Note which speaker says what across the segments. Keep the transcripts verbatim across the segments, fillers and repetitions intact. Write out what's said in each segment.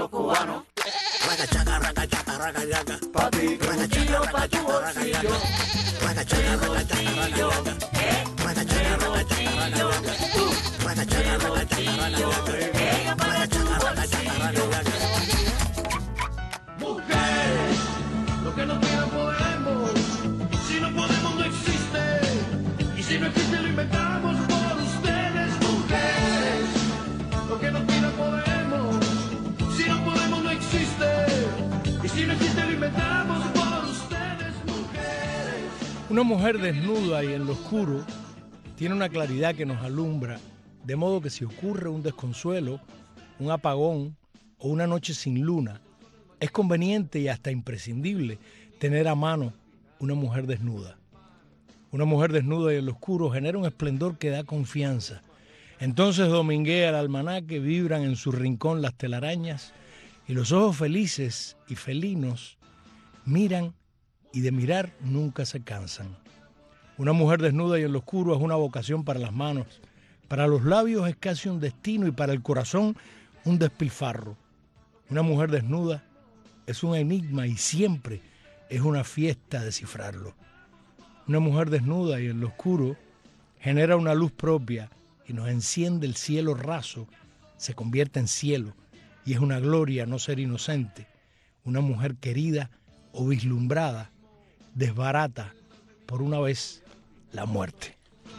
Speaker 1: los cubanos.
Speaker 2: Ragachaca, ragachaca, ragachaca.
Speaker 1: Pa' ti, que un tiro pa' tu bolsillo.
Speaker 2: Ragachaca, ragachaca, ragachaca. Ragachaca, ragachaca, ragachaca. Ragachaca, ragachaca, ragachaca. Ragachaca, ragachaca, ragachaca.
Speaker 1: Mujeres, lo que no quieran podemos. Si no podemos no existe. Y si no existe lo inventamos por ustedes. Mujeres, lo que no quieran podemos. Si no podemos no existe. Y si no existe lo inventamos por ustedes. Mujeres.
Speaker 3: Una mujer desnuda y en lo oscuro tiene una claridad que nos alumbra, de modo que si ocurre un desconsuelo, un apagón o una noche sin luna, es conveniente y hasta imprescindible tener a mano una mujer desnuda. Una mujer desnuda y en lo oscuro genera un esplendor que da confianza. Entonces dominguea el almanaque, vibran en su rincón las telarañas y los ojos felices y felinos miran y de mirar nunca se cansan. Una mujer desnuda y en lo oscuro es una vocación para las manos, para los labios es casi un destino y para el corazón un despilfarro. Una mujer desnuda es un enigma y siempre es una fiesta descifrarlo. Una mujer desnuda y en lo oscuro genera una luz propia y nos enciende el cielo raso, se convierte en cielo y es una gloria no ser inocente. Una mujer querida o vislumbrada desbarata por una vez la muerte.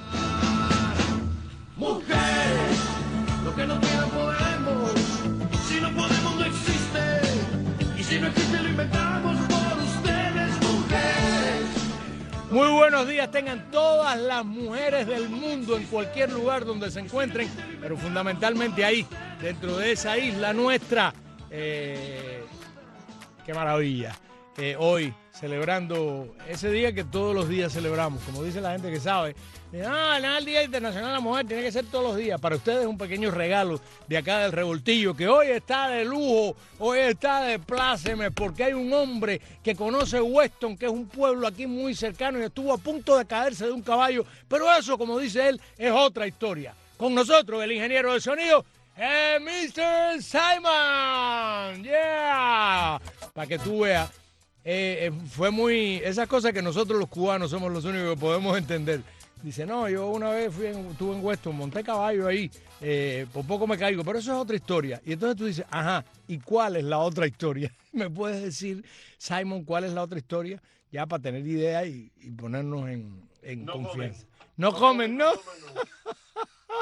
Speaker 1: Mujeres, lo que no quieran podemos. Si no podemos no existe. Y si no existe lo inventamos por ustedes. Mujeres.
Speaker 3: Muy buenos días tengan todas las mujeres del mundo en cualquier lugar donde se encuentren, pero fundamentalmente ahí, dentro de esa isla nuestra. Eh, ¡Qué maravilla! Eh, hoy, celebrando ese día que todos los días celebramos, como dice la gente que sabe. Ah, no, el Día Internacional de la Mujer tiene que ser todos los días. Para ustedes un pequeño regalo de acá del Revoltillo, que hoy está de lujo, hoy está de plácemes, porque hay un hombre que conoce Weston, que es un pueblo aquí muy cercano y estuvo a punto de caerse de un caballo, pero eso, como dice él, es otra historia. Con nosotros, el ingeniero de sonido, eh, mister Simon. ¡Yeah! Para que tú veas. Eh, eh, fue muy... Esas cosas que nosotros los cubanos somos los únicos que podemos entender. Dice, no, yo una vez fui en, estuve en Weston, monté caballo ahí, eh, por poco me caigo, pero eso es otra historia. Y entonces tú dices, ajá, ¿y cuál es la otra historia? ¿Me puedes decir, Simon, cuál es la otra historia? Ya para tener idea y, y ponernos en, en
Speaker 4: no
Speaker 3: confianza.
Speaker 4: Comen.
Speaker 3: No,
Speaker 4: no
Speaker 3: comen, ¿no?
Speaker 4: no comen, no.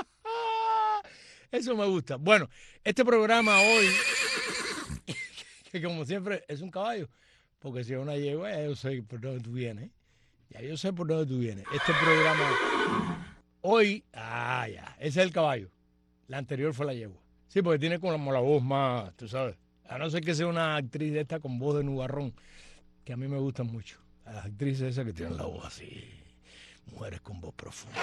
Speaker 3: Eso me gusta. Bueno, este programa hoy, que como siempre es un caballo, porque si es una yegua, ya yo sé por dónde tú vienes. Ya yo sé por dónde tú vienes. Este programa hoy, ah, ya, ese es el caballo. La anterior fue la yegua. Sí, porque tiene como la voz más, tú sabes. A no ser que sea una actriz de esta con voz de nubarrón, que a mí me gustan mucho. A las actrices esas que tienen la voz así. Mujeres con voz profunda.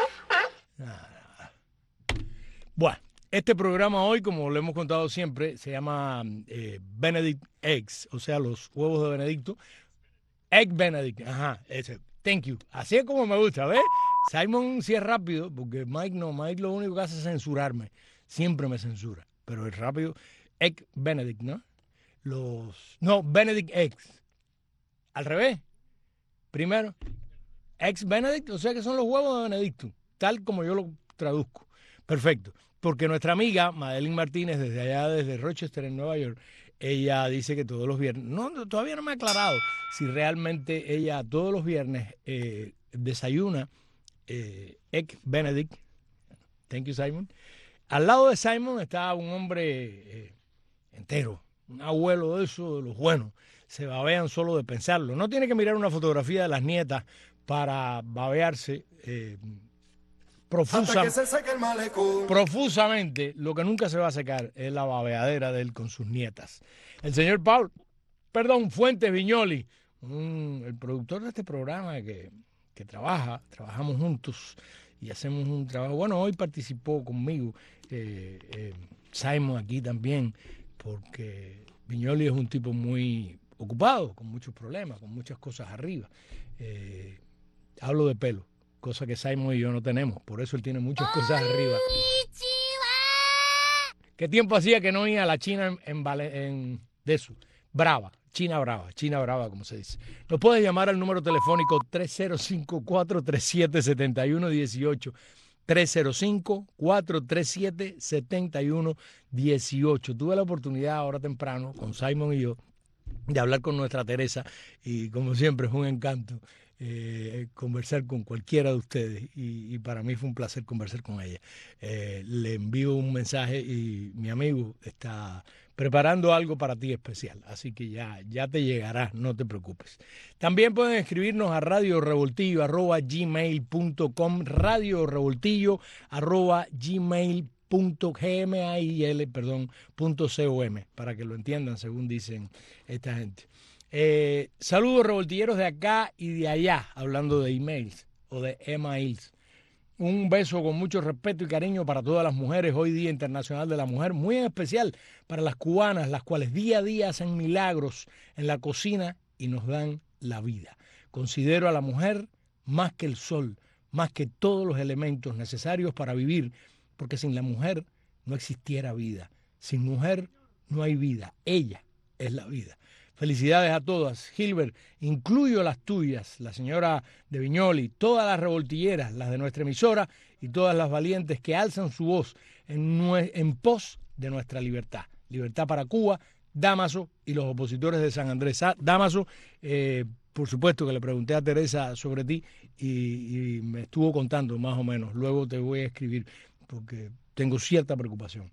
Speaker 3: Ah. Bueno, este programa hoy, como lo hemos contado siempre, se llama eh, Benedict Eggs, o sea, los huevos de Benedicto. Egg Benedict, ajá, ese. Thank you. Así es como me gusta, ¿ves? Simon sí es rápido, porque Mike no. Mike lo único que hace es censurarme. Siempre me censura. Pero es rápido. Egg Benedict, ¿no? Los... No, Benedict Eggs. Al revés. Primero, Eggs Benedict, o sea que son los huevos de Benedicto. Tal como yo lo traduzco. Perfecto. Porque nuestra amiga, Madeline Martínez, desde allá, desde Rochester, en Nueva York, ella dice que todos los viernes, no, todavía no me ha aclarado si realmente ella todos los viernes eh, desayuna eh, Egg Benedict. Thank you, Simon. Al lado de Simon está un hombre eh, entero, un abuelo de eso, de los buenos. Se babean solo de pensarlo. No tiene que mirar una fotografía de las nietas para babearse eh, profusa,
Speaker 1: Se seque el malecón.
Speaker 3: profusamente. Lo que nunca se va a secar es la babeadera de él con sus nietas. El señor Pablo, perdón, Fuentes Viñoli, un, el productor de este programa que, que trabaja, trabajamos juntos y hacemos un trabajo. Bueno, hoy participó conmigo eh, eh, Simon aquí también, porque Viñoli es un tipo muy ocupado, con muchos problemas, con muchas cosas arriba. Eh, hablo de pelo, cosa que Simon y yo no tenemos, por eso él tiene muchas cosas arriba. ¿Qué tiempo hacía que no iba a la China en, en, Vale- en- de eso? Brava, China Brava, China Brava, como se dice. Nos puedes llamar al número telefónico tres cero cinco, cuatro tres siete, siete uno uno ocho. tres cero cinco, cuatro tres siete, siete uno uno ocho. Tuve la oportunidad ahora temprano con Simon y yo de hablar con nuestra Teresa y como siempre es un encanto eh, conversar con cualquiera de ustedes y, y para mí fue un placer conversar con ella. Eh, le envío un mensaje y mi amigo está preparando algo para ti especial, así que ya, ya te llegará, no te preocupes. También pueden escribirnos a radio revoltillo arroba gmail punto com, radio revoltillo arroba gmail punto gmail, perdón, punto com, para que lo entiendan según dicen esta gente. Eh, saludos revoltilleros de acá y de allá, hablando de emails o de emails. Un beso con mucho respeto y cariño para todas las mujeres, hoy Día Internacional de la Mujer, muy en especial para las cubanas, las cuales día a día hacen milagros en la cocina y nos dan la vida. Considero a la mujer más que el sol, más que todos los elementos necesarios para vivir, porque sin la mujer no existiera vida. Sin mujer no hay vida. Ella es la vida. Felicidades a todas. Gilbert, incluyo las tuyas, la señora de Viñoli, todas las revoltilleras, las de nuestra emisora y todas las valientes que alzan su voz en, nue- en pos de nuestra libertad. Libertad para Cuba, Dámaso y los opositores de San Andrés. Ah, Dámaso, eh, por supuesto que le pregunté a Teresa sobre ti y, y me estuvo contando más o menos. Luego te voy a escribir porque tengo cierta preocupación.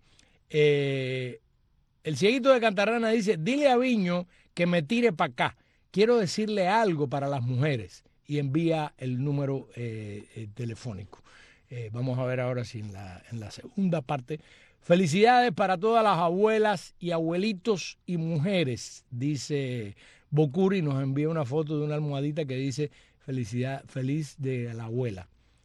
Speaker 3: Eh, el cieguito de Cantarrana dice, dile a Viño que me tire para acá. Quiero decirle algo para las mujeres. Y envía el número eh, eh, telefónico. Eh, vamos a ver ahora si en la, en la segunda parte. Felicidades para todas las abuelas y abuelitos y mujeres, dice Bocuri. Nos envía una foto de una almohadita que dice felicidad, feliz de la abuela.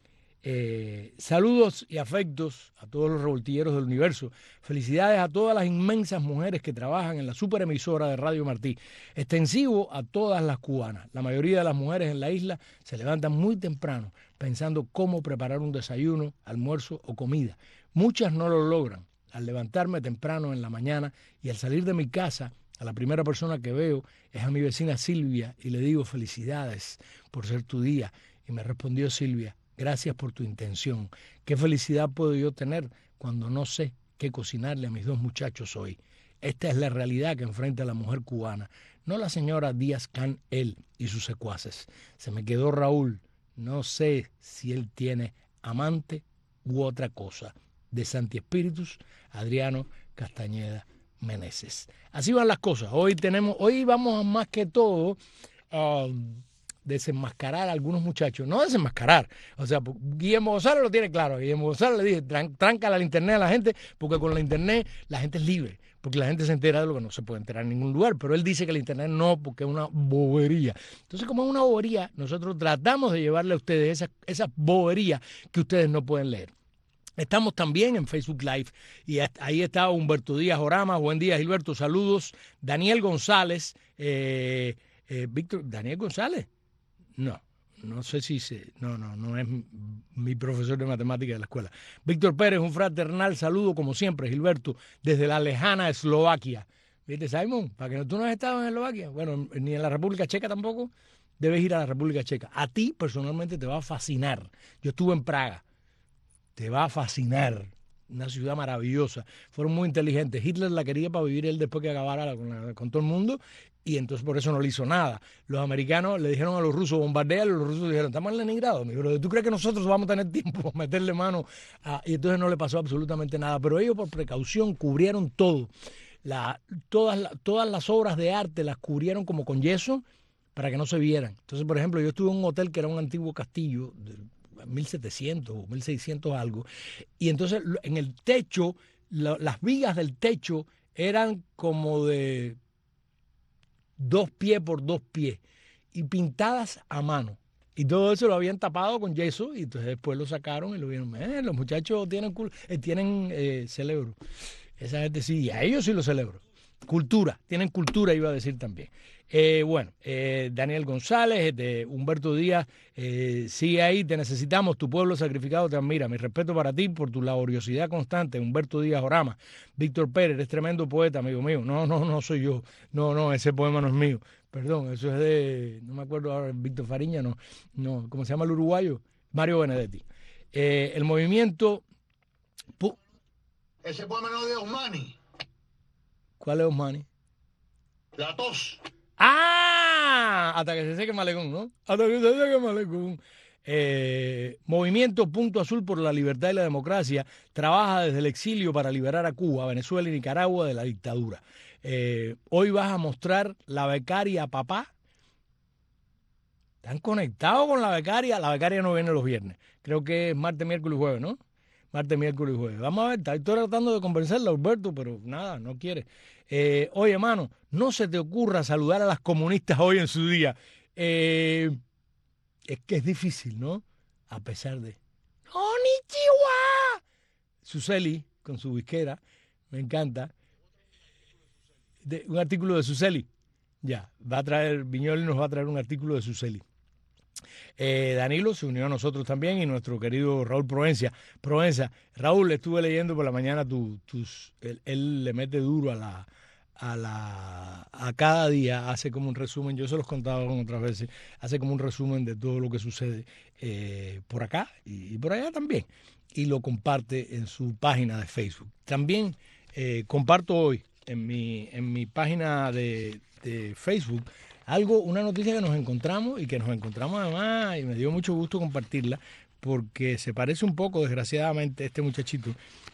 Speaker 3: Eh, saludos y afectos a todos los revoltilleros del universo. Felicidades a todas las inmensas mujeres que trabajan en la superemisora de Radio Martí. Extensivo a todas las cubanas. La mayoría de las mujeres en la isla se levantan muy temprano pensando cómo preparar un desayuno, almuerzo o comida. Muchas no lo logran. Al levantarme temprano en la mañana y al salir de mi casa, a la primera persona que veo es a mi vecina Silvia y le digo felicidades por ser tu día. Y me respondió Silvia, gracias por tu intención. Qué felicidad puedo yo tener cuando no sé qué cocinarle a mis dos muchachos hoy. Esta es la realidad que enfrenta la mujer cubana, no la señora Díaz Canel y sus secuaces. Se me quedó Raúl. No sé si él tiene amante u otra cosa. De Santi Espíritus, Adriano Castañeda Meneses. Así van las cosas. Hoy tenemos, hoy vamos a más que todo a um, desenmascarar a algunos muchachos. No desenmascarar. O sea, Guillermo González lo tiene claro. Guillermo González le dije, tran, tráncala la internet a la gente, porque con la internet la gente es libre. Porque la gente se entera de lo que no se puede enterar en ningún lugar. Pero él dice que la internet no, porque es una bobería. Entonces, como es una bobería, nosotros tratamos de llevarle a ustedes esas esa boberías que ustedes no pueden leer. Estamos también en Facebook Live y ahí está Humberto Díaz Orama. Buen día, Gilberto. Saludos. Daniel González. Eh, eh, Víctor, ¿Daniel González? No, no sé si se... No, no, no es mi profesor de matemáticas de la escuela. Víctor Pérez, un fraternal saludo, como siempre, Gilberto, desde la lejana Eslovaquia. ¿Viste, Simon? ¿Para que tú no has estado en Eslovaquia? Bueno, ni en la República Checa tampoco. Debes ir a la República Checa. A ti, personalmente, te va a fascinar. Yo estuve en Praga. Te va a fascinar. Una ciudad maravillosa. Fueron muy inteligentes. Hitler la quería para vivir él después que acabara con, la, con todo el mundo y entonces por eso no le hizo nada. Los americanos le dijeron a los rusos, bombardean, y los rusos dijeron, estamos en Leningrado, mi brother. ¿Tú crees que nosotros vamos a tener tiempo para meterle mano? A... Y entonces no le pasó absolutamente nada. Pero ellos por precaución cubrieron todo. La, todas, la, todas las obras de arte las cubrieron como con yeso para que no se vieran. Entonces, por ejemplo, yo estuve en un hotel que era un antiguo castillo de mil setecientos o mil seiscientos algo, y entonces en el techo, la, las vigas del techo eran como de dos pies por dos pies y pintadas a mano. Y todo eso lo habían tapado con yeso y entonces después lo sacaron y lo vieron. Eh, los muchachos tienen, culo, eh, tienen eh, cerebro. Esa gente sí, y a ellos sí lo celebro. Cultura, tienen cultura, iba a decir también. Eh, bueno, eh, Daniel González, de Humberto Díaz, eh, sigue ahí, te necesitamos, tu pueblo sacrificado te admira. Mi respeto para ti por tu laboriosidad constante. Humberto Díaz Orama. Víctor Pérez, eres tremendo poeta, amigo mío. No, no, no soy yo. No, no, ese poema no es mío. Perdón, eso es de, no me acuerdo ahora, Víctor Fariña, no, no, ¿cómo se llama el uruguayo? Mario Benedetti. Eh, el movimiento... Pu-
Speaker 5: Ese poema no es de Osmani.
Speaker 3: ¿Cuál es Osmani?
Speaker 5: La tos.
Speaker 3: ¡Ah! Hasta que se seque Malecón, ¿no? Hasta que se seque Malecón. Eh, Movimiento Punto Azul por la Libertad y la Democracia trabaja desde el exilio para liberar a Cuba, Venezuela y Nicaragua de la dictadura. Eh, hoy vas a mostrar la becaria papá. ¿Están conectados con la becaria? La becaria no viene los viernes. Creo que es martes, miércoles y jueves, ¿no? Martes, miércoles y jueves. Vamos a ver, estoy tratando de convencerla, Alberto, pero nada, no quiere. Eh, oye, hermano, no se te ocurra saludar a las comunistas hoy en su día. Eh, es que es difícil, ¿no? A pesar de... ¡Konnichiwa! Suseli, con su whiskera, me encanta. De, un artículo de Suseli. Ya, va a traer, Viñoli nos va a traer un artículo de Suseli. Eh, Danilo se unió a nosotros también y nuestro querido Raúl Provencia. Provenza, Raúl, estuve leyendo por la mañana tu, tus, él, él le mete duro a la, a la, a cada día, hace como un resumen, yo se los contaba otras veces, hace como un resumen de todo lo que sucede eh, por acá y, y por allá también, y lo comparte en su página de Facebook. También eh, comparto hoy en mi, en mi página de, de Facebook algo, una noticia que nos encontramos y que nos encontramos además, y me dio mucho gusto compartirla, porque se parece un poco, desgraciadamente, este muchachito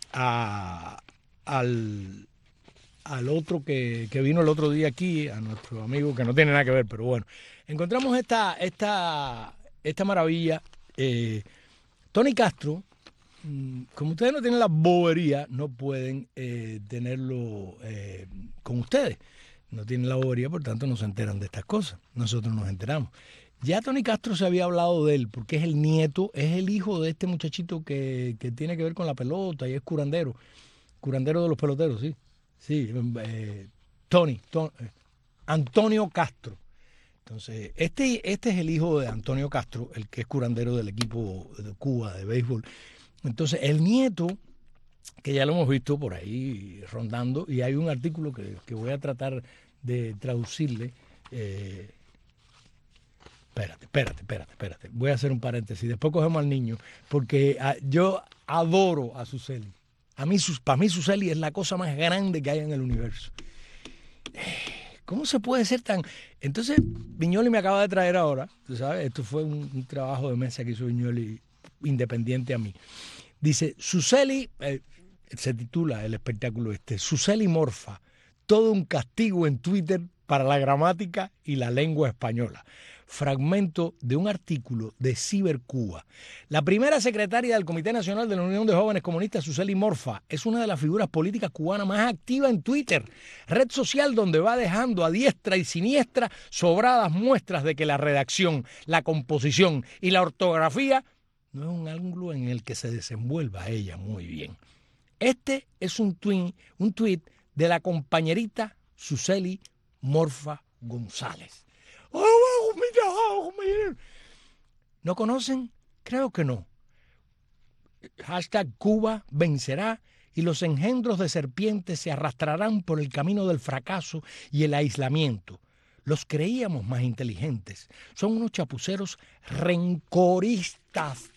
Speaker 3: a, al, al otro que, que vino el otro día aquí, a nuestro amigo, que no tiene nada que ver, pero bueno. Encontramos esta, esta, esta maravilla. Eh, Tony Castro, como ustedes no tienen la bobería, no pueden eh, tenerlo eh, con ustedes. No tienen la bobería, por tanto no se enteran de estas cosas. Nosotros nos enteramos. Ya Tony Castro se había hablado de él, porque es el nieto, es el hijo de este muchachito que, que tiene que ver con la pelota y es curandero. Curandero de los peloteros, sí. Sí, eh, Tony, Tony, Antonio Castro. Entonces, este, este es el hijo de Antonio Castro, el que es curandero del equipo de Cuba de béisbol. Entonces, el nieto, que ya lo hemos visto por ahí rondando, y hay un artículo que, que voy a tratar de traducirle. Eh, espérate, espérate, espérate, espérate. Voy a hacer un paréntesis. Después cogemos al niño, porque a, yo adoro a Suseli. A mí, para mí, Suseli es la cosa más grande que hay en el universo. ¿Cómo se puede ser tan...? Entonces, Viñoli me acaba de traer ahora, tú sabes, esto fue un, un trabajo de mesa que hizo Viñoli independiente a mí. Dice, Suseli, eh, se titula el espectáculo este, Suseli Morfa, todo un castigo en Twitter para la gramática y la lengua española. Fragmento de un artículo de Cibercuba. La primera secretaria del Comité Nacional de la Unión de Jóvenes Comunistas, Suseli Morfa, es una de las figuras políticas cubanas más activas en Twitter, red social donde va dejando a diestra y siniestra sobradas muestras de que la redacción, la composición y la ortografía no es un ángulo en el que se desenvuelva ella muy bien. Este es un tweet, un tweet de la compañerita Suseli Morfa González. ¿No conocen? Creo que no. Hashtag Cuba vencerá y los engendros de serpientes se arrastrarán por el camino del fracaso y el aislamiento. Los creíamos más inteligentes. Son unos chapuceros rencoristas.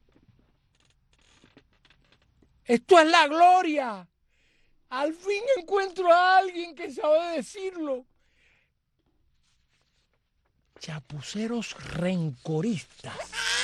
Speaker 3: ¡Esto es la gloria! Al fin encuentro a alguien que sabe decirlo. Chapuceros rencoristas.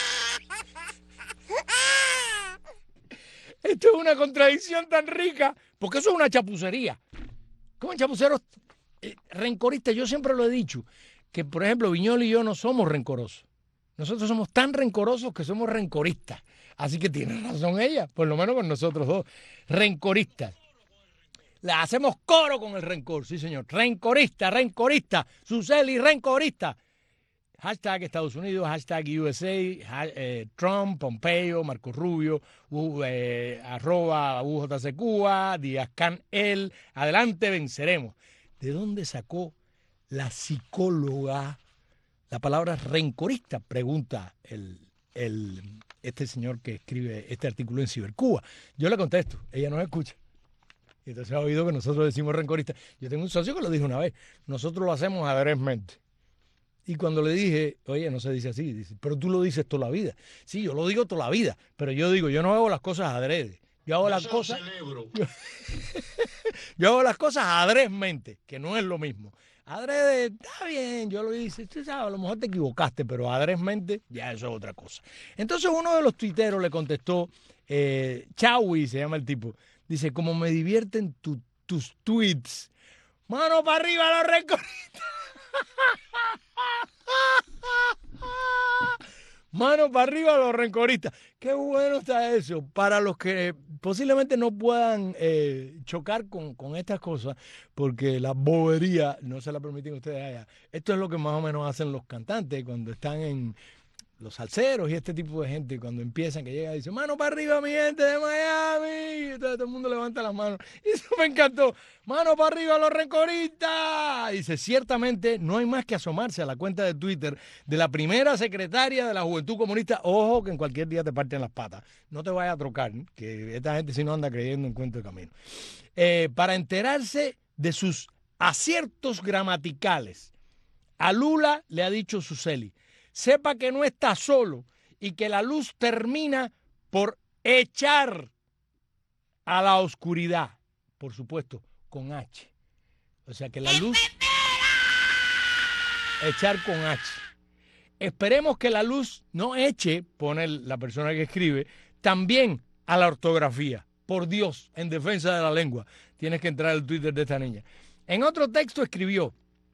Speaker 3: Esto es una contradicción tan rica, porque eso es una chapucería. ¿Cómo chapuceros eh, rencoristas? Yo siempre lo he dicho, que por ejemplo Viñoli y yo no somos rencorosos. Nosotros somos tan rencorosos que somos rencoristas. Así que tiene razón ella, por lo menos con nosotros dos. Rencoristas. La hacemos coro con el rencor, sí señor. Rencorista, rencorista. Suseli, rencorista. Hashtag Estados Unidos, hashtag U S A, ha, eh, Trump, Pompeo, Marco Rubio, u, eh, arroba U J C Cuba, Díaz Can El, adelante venceremos. ¿De dónde sacó la psicóloga la palabra rencorista? Pregunta el, el, este señor que escribe este artículo en Cibercuba. Yo le contesto, ella no escucha. Y entonces ha oído que nosotros decimos rencorista. Yo tengo un socio que lo dijo una vez, nosotros lo hacemos adresmente. Y cuando le dije, oye, no se dice así, dice, pero tú lo dices toda la vida. Sí, yo lo digo toda la vida, pero yo digo, yo no hago las cosas adrede. Yo hago
Speaker 5: Yo
Speaker 3: las
Speaker 5: se lo
Speaker 3: cosas...
Speaker 5: celebro.
Speaker 3: Yo, yo hago las cosas adresmente, que no es lo mismo. Adrede, está bien, yo lo hice, tú sabes, a lo mejor te equivocaste, pero adresmente ya eso es otra cosa. Entonces uno de los tuiteros le contestó, eh, Chaui se llama el tipo, dice, como me divierten tu, tus tweets, mano para arriba los rencoristas. Mano para arriba los rencoristas. Qué bueno está eso. Para los que posiblemente no puedan eh, chocar con, con estas cosas, porque la bobería no se la permiten ustedes allá. Esto es lo que más o menos hacen los cantantes cuando están en los salseros y este tipo de gente, cuando empiezan, que llega y dice, mano para arriba mi gente de Miami. Y todo, todo el mundo levanta las manos. Y eso me encantó. Mano para arriba los rencoristas. Dice, ciertamente no hay más que asomarse a la cuenta de Twitter de la primera secretaria de la Juventud Comunista. Ojo que en cualquier día te parten las patas. No te vayas a trocar, que esta gente si no anda creyendo en cuento de camino. Eh, para enterarse de sus aciertos gramaticales, a Lula le ha dicho Suseli, sepa que no está solo y que la luz termina por echar a la oscuridad, por supuesto, con H. O sea que la luz... Echar con H. Esperemos que la luz no eche, pone la persona que escribe, también a la ortografía. Por Dios, en defensa de la lengua. Tienes que entrar al Twitter de esta niña. En otro texto escribió,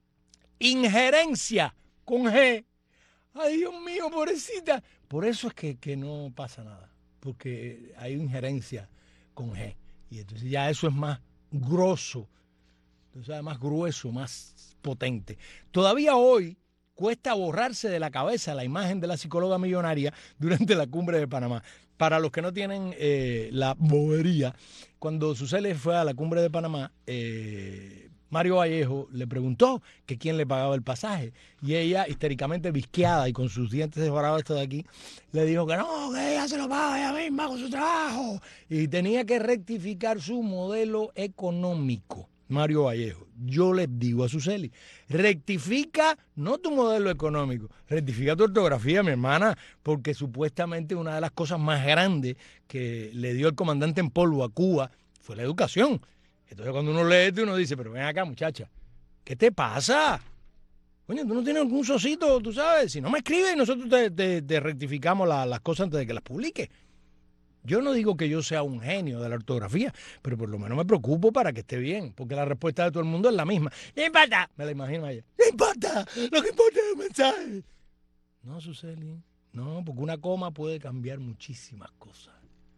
Speaker 3: injerencia con G. Ay, Dios mío, pobrecita. Por eso es que, que no pasa nada. Porque hay injerencia con G. Y entonces ya eso es más grosso. Entonces es más grueso, más potente. Todavía hoy cuesta borrarse de la cabeza la imagen de la psicóloga millonaria durante la cumbre de Panamá. Para los que no tienen eh, la bobería, cuando Suseli fue a la cumbre de Panamá, eh, Mario Vallejo le preguntó que quién le pagaba el pasaje y ella, histéricamente visqueada y con sus dientes desbarados esto de aquí, le dijo que no, que ella se lo paga ella misma con su trabajo y tenía que rectificar su modelo económico. Mario Vallejo, yo les digo a Suseli, rectifica no tu modelo económico, rectifica tu ortografía, mi hermana, porque supuestamente una de las cosas más grandes que le dio el comandante en polvo a Cuba fue la educación. Entonces cuando uno lee esto uno dice, pero ven acá muchacha, ¿qué te pasa? Coño, tú no tienes algún socito, tú sabes, si no me escribes nosotros te, te, te rectificamos la, las cosas antes de que las publiques. Yo no digo que yo sea un genio de la ortografía, pero por lo menos me preocupo para que esté bien, porque la respuesta de todo el mundo es la misma. ¡No importa! Me la imagino a ella. ¡No importa! Lo que importa es el mensaje. No, Suseli, no, porque una coma puede cambiar muchísimas cosas.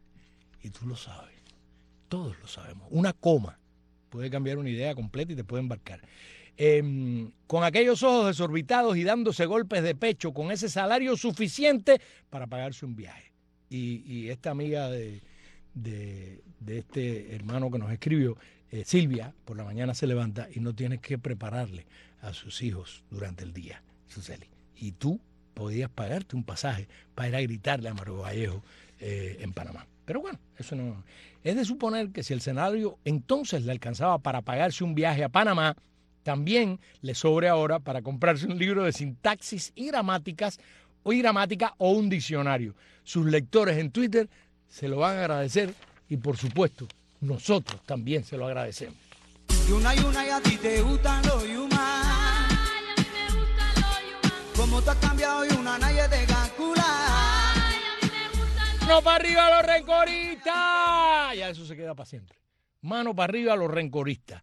Speaker 3: Y tú lo sabes. Todos lo sabemos. Una coma puede cambiar una idea completa y te puede embarcar. Eh, con aquellos ojos desorbitados y dándose golpes de pecho, con ese salario suficiente para pagarse un viaje. Y, y esta amiga de, de, de este hermano que nos escribió, eh, Silvia, por la mañana se levanta y no tienes que prepararle a sus hijos durante el día, Suseli. Y tú podías pagarte un pasaje para ir a gritarle a Mario Vallejo eh, en Panamá. Pero bueno, eso no... Es de suponer que si el escenario entonces le alcanzaba para pagarse un viaje a Panamá, también le sobre ahora para comprarse un libro de sintaxis y gramáticas o y gramática o un diccionario. Sus lectores en Twitter se lo van a agradecer y por supuesto nosotros también se lo agradecemos.
Speaker 6: Yuna, yuna, y a ti te gustan los yumas.
Speaker 7: Ay, a mí me gustan los yumas.
Speaker 6: Como tú has cambiado yuna, nadie te calcula.
Speaker 7: Ay, a mí me gustan los
Speaker 3: ¡Mano para arriba los rencoristas! Ya eso se queda para siempre. Mano para arriba los rencoristas.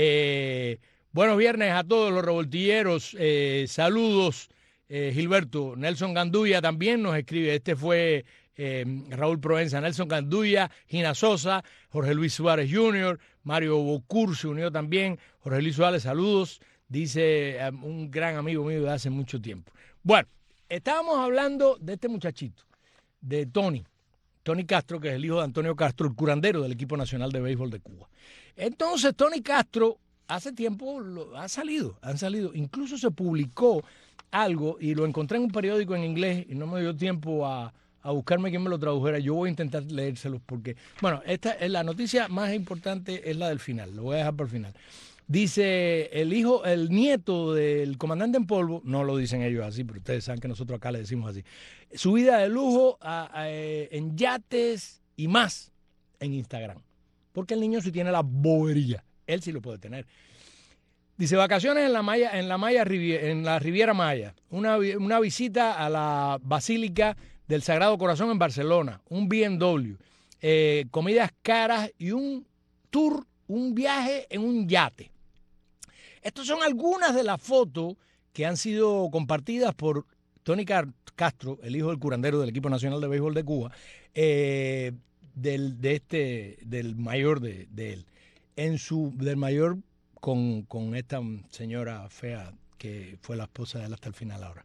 Speaker 3: Eh, buenos viernes a todos los revoltilleros. Eh, saludos. Eh, Gilberto, Nelson Gandulla también nos escribe, este fue eh, Raúl Provenza, Nelson Gandulla, Gina Sosa, Jorge Luis Suárez junior, Mario Bocur se unió también, Jorge Luis Suárez, saludos, dice um, un gran amigo mío de hace mucho tiempo. Bueno, estábamos hablando de este muchachito, de Tony, Tony Castro, que es el hijo de Antonio Castro, el curandero del equipo nacional de béisbol de Cuba. Entonces, Tony Castro hace tiempo lo, ha salido, han salido, incluso se publicó algo y lo encontré en un periódico en inglés y no me dio tiempo a, a buscarme quién me lo tradujera. Yo voy a intentar leérselos porque, bueno, esta es la noticia más importante, es la del final, lo voy a dejar por el final. Dice el hijo, el nieto del comandante en polvo, no lo dicen ellos así, pero ustedes saben que nosotros acá le decimos así. Su vida de lujo a, a, en yates y más en Instagram. Porque el niño sí tiene la bobería, él sí lo puede tener. Dice, vacaciones en la Maya, en la Maya, en la Riviera Maya, una, una visita a la Basílica del Sagrado Corazón en Barcelona, un B M W, eh, comidas caras y un tour, un viaje en un yate. Estas son algunas de las fotos que han sido compartidas por Tony Castro, el hijo del curandero del equipo nacional de béisbol de Cuba, eh, del, de este, del mayor de, de él, en su, del mayor con, con esta señora fea que fue la esposa de él hasta el final ahora,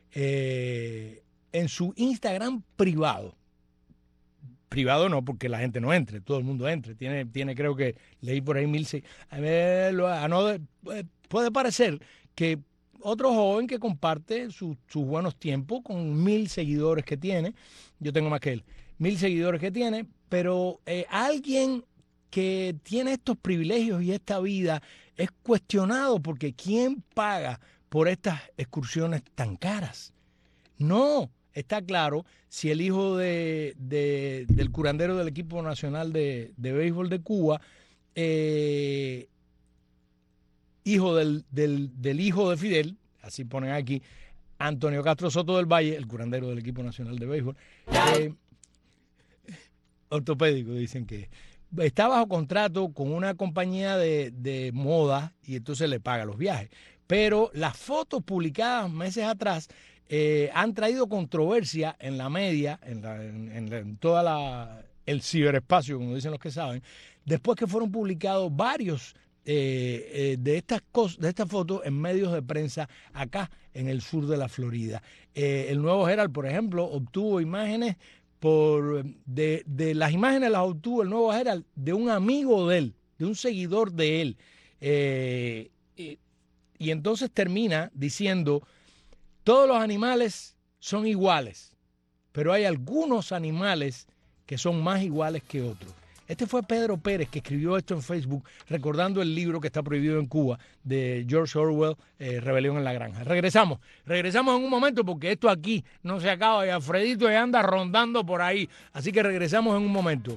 Speaker 3: eh, en su Instagram privado. Privado no, porque la gente no entre, todo el mundo entre. Tiene, tiene creo que, leí por ahí mil seis. A ver, lo, a no, puede parecer que otro joven que comparte su, sus buenos tiempos con mil seguidores que tiene, yo tengo más que él, mil seguidores que tiene, pero eh, alguien que tiene estos privilegios y esta vida es cuestionado porque ¿quién paga por estas excursiones tan caras? No. Está claro, si el hijo de, de, del curandero del equipo nacional de, de béisbol de Cuba, eh, hijo del, del, del hijo de Fidel, así ponen aquí, Antonio Castro Soto del Valle, el curandero del equipo nacional de béisbol, eh, ortopédico dicen que está bajo contrato con una compañía de, de moda y entonces le paga los viajes. Pero las fotos publicadas meses atrás Eh, han traído controversia en la media, en, la, en, en, en toda la el ciberespacio, como dicen los que saben, después que fueron publicados varios eh, eh, de estas cosas, de estas fotos en medios de prensa acá en el sur de la Florida. Eh, el Nuevo Herald, por ejemplo, obtuvo imágenes por de, de las imágenes las obtuvo el Nuevo Herald de un amigo de él, de un seguidor de él, eh, y, y entonces termina diciendo: todos los animales son iguales, pero hay algunos animales que son más iguales que otros. Este fue Pedro Pérez que escribió esto en Facebook, recordando el libro que está prohibido en Cuba de George Orwell, eh, Rebelión en la Granja. Regresamos, regresamos en un momento porque esto aquí no se acaba y Alfredito ya anda rondando por ahí. Así que regresamos en un momento.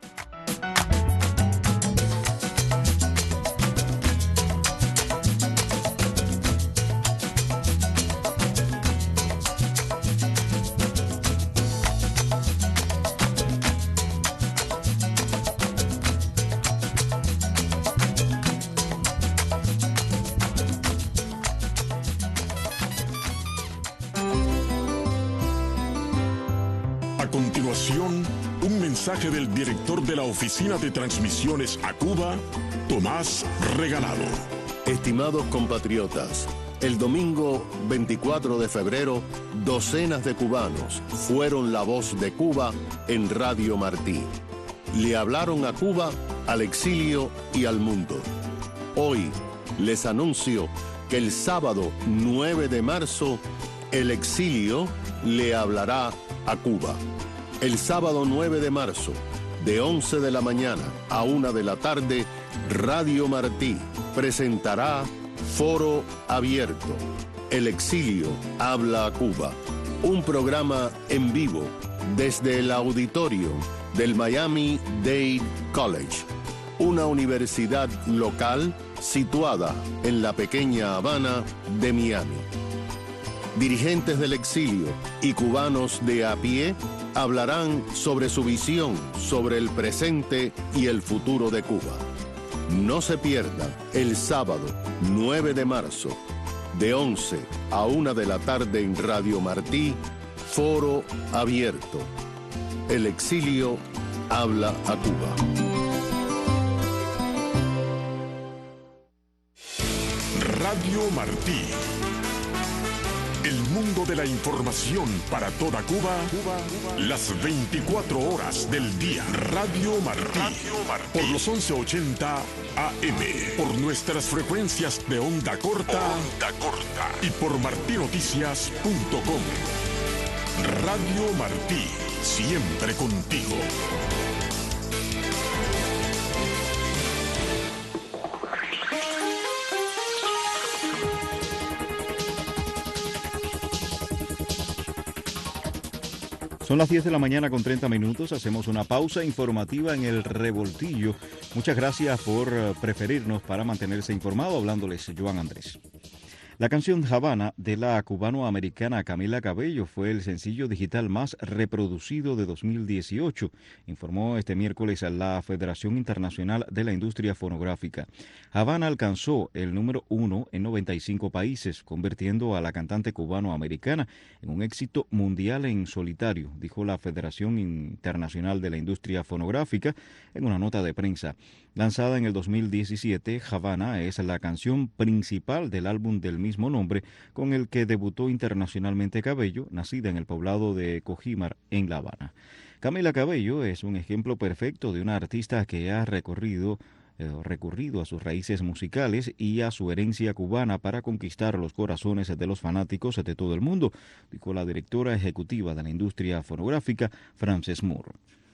Speaker 8: A continuación, un mensaje del director de la Oficina de Transmisiones a Cuba, Tomás Regalado.
Speaker 9: Estimados compatriotas, el domingo veinticuatro de febrero, docenas de cubanos fueron la voz de Cuba en Radio Martí. Le hablaron a Cuba, al exilio y al mundo. Hoy les anuncio que el sábado nueve de marzo, el exilio le hablará a Cuba. El sábado nueve de marzo, de once de la mañana a una de la tarde, Radio Martí presentará Foro Abierto. El exilio habla a Cuba. Un programa en vivo desde el auditorio del Miami-Dade College, una universidad local situada en la pequeña Habana de Miami. Dirigentes del exilio y cubanos de a pie hablarán sobre su visión sobre el presente y el futuro de Cuba. No se pierda el sábado nueve de marzo, de once a una de la tarde en Radio Martí, Foro Abierto. El exilio habla a Cuba.
Speaker 8: Radio Martí. El mundo de la información para toda Cuba, Cuba, Cuba, las veinticuatro horas del día. Radio Martí. Radio Martí. Por los once ochenta A M. Por nuestras frecuencias de onda corta. Onda corta. Y por martinoticias punto com. Radio Martí. Siempre contigo.
Speaker 10: Son las diez de la mañana con treinta minutos, hacemos una pausa informativa en el Revoltillo. Muchas gracias por preferirnos para mantenerse informado, hablándoles Joan Andrés. La canción Havana de la cubano-americana Camila Cabello fue el sencillo digital más reproducido de dos mil dieciocho, informó este miércoles a la Federación Internacional de la Industria Fonográfica. Havana alcanzó el número uno en noventa y cinco países, convirtiendo a la cantante cubano-americana en un éxito mundial en solitario, dijo la Federación Internacional de la Industria Fonográfica en una nota de prensa. Lanzada en el dos mil diecisiete, Havana es la canción principal del álbum del mismo nombre con el que debutó internacionalmente Cabello, nacida en el poblado de Cojimar, en La Habana. Camila Cabello es un ejemplo perfecto de una artista que ha recorrido eh, recurrido a sus raíces musicales y a su herencia cubana para conquistar los corazones de los fanáticos de todo el mundo, dijo la directora ejecutiva de la industria fonográfica, Frances Moore.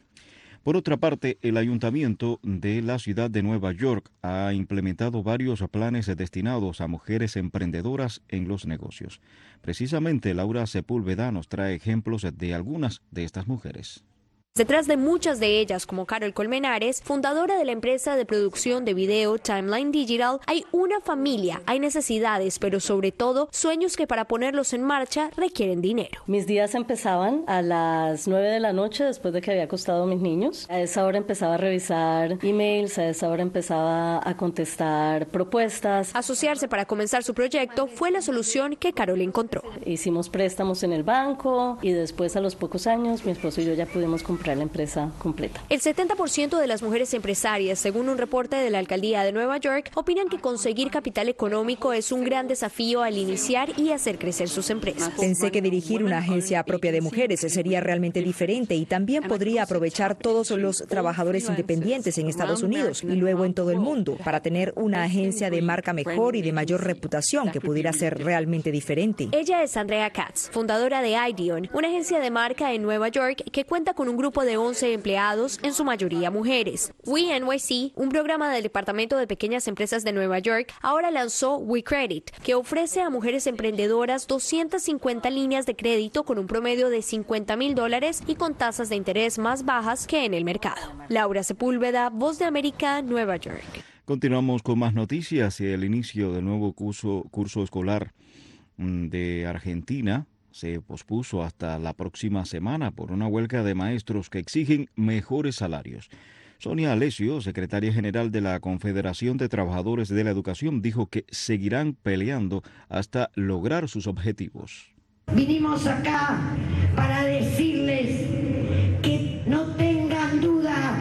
Speaker 10: Por otra parte, el Ayuntamiento de la ciudad de Nueva York ha implementado varios planes destinados a mujeres emprendedoras en los negocios. Precisamente, Laura Sepúlveda nos trae ejemplos de algunas de estas mujeres.
Speaker 11: Detrás de muchas de ellas, como Carol Colmenares, fundadora de la empresa de producción de video Timeline Digital, hay una familia, hay necesidades, pero sobre todo sueños que para ponerlos en marcha requieren dinero.
Speaker 12: Mis días empezaban a las nueve de la noche después de que había acostado a mis niños. A esa hora empezaba a revisar emails, a esa hora empezaba a contestar propuestas.
Speaker 11: Asociarse para comenzar su proyecto fue la solución que Carol encontró.
Speaker 12: Hicimos préstamos en el banco y después a los pocos años mi esposo y yo ya pudimos comprar la empresa completa.
Speaker 11: El setenta por ciento de las mujeres empresarias, según un reporte de la Alcaldía de Nueva York, opinan que conseguir capital económico es un gran desafío al iniciar y hacer crecer sus empresas.
Speaker 13: Pensé que dirigir una agencia propia de mujeres sería realmente diferente y también podría aprovechar todos los trabajadores independientes en Estados Unidos y luego en todo el mundo para tener una agencia de marca mejor y de mayor reputación que pudiera ser realmente diferente.
Speaker 11: Ella es Andrea Katz, fundadora de Ideon, una agencia de marca en Nueva York que cuenta con un grupo de once empleados, en su mayoría mujeres. We N Y C, un programa del Departamento de Pequeñas Empresas de Nueva York, ahora lanzó We Credit, que ofrece a mujeres emprendedoras doscientas cincuenta líneas de crédito con un promedio de cincuenta mil dólares y con tasas de interés más bajas que en el mercado. Laura Sepúlveda, Voz de América, Nueva York.
Speaker 10: Continuamos con más noticias y el inicio del nuevo curso, curso escolar de Argentina se pospuso hasta la próxima semana por una huelga de maestros que exigen mejores salarios. Sonia Alessio, secretaria general de la Confederación de Trabajadores de la Educación, dijo que seguirán peleando hasta lograr sus objetivos.
Speaker 14: Vinimos acá para decirles que no tengan duda,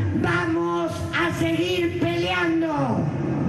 Speaker 14: vamos a seguir peleando.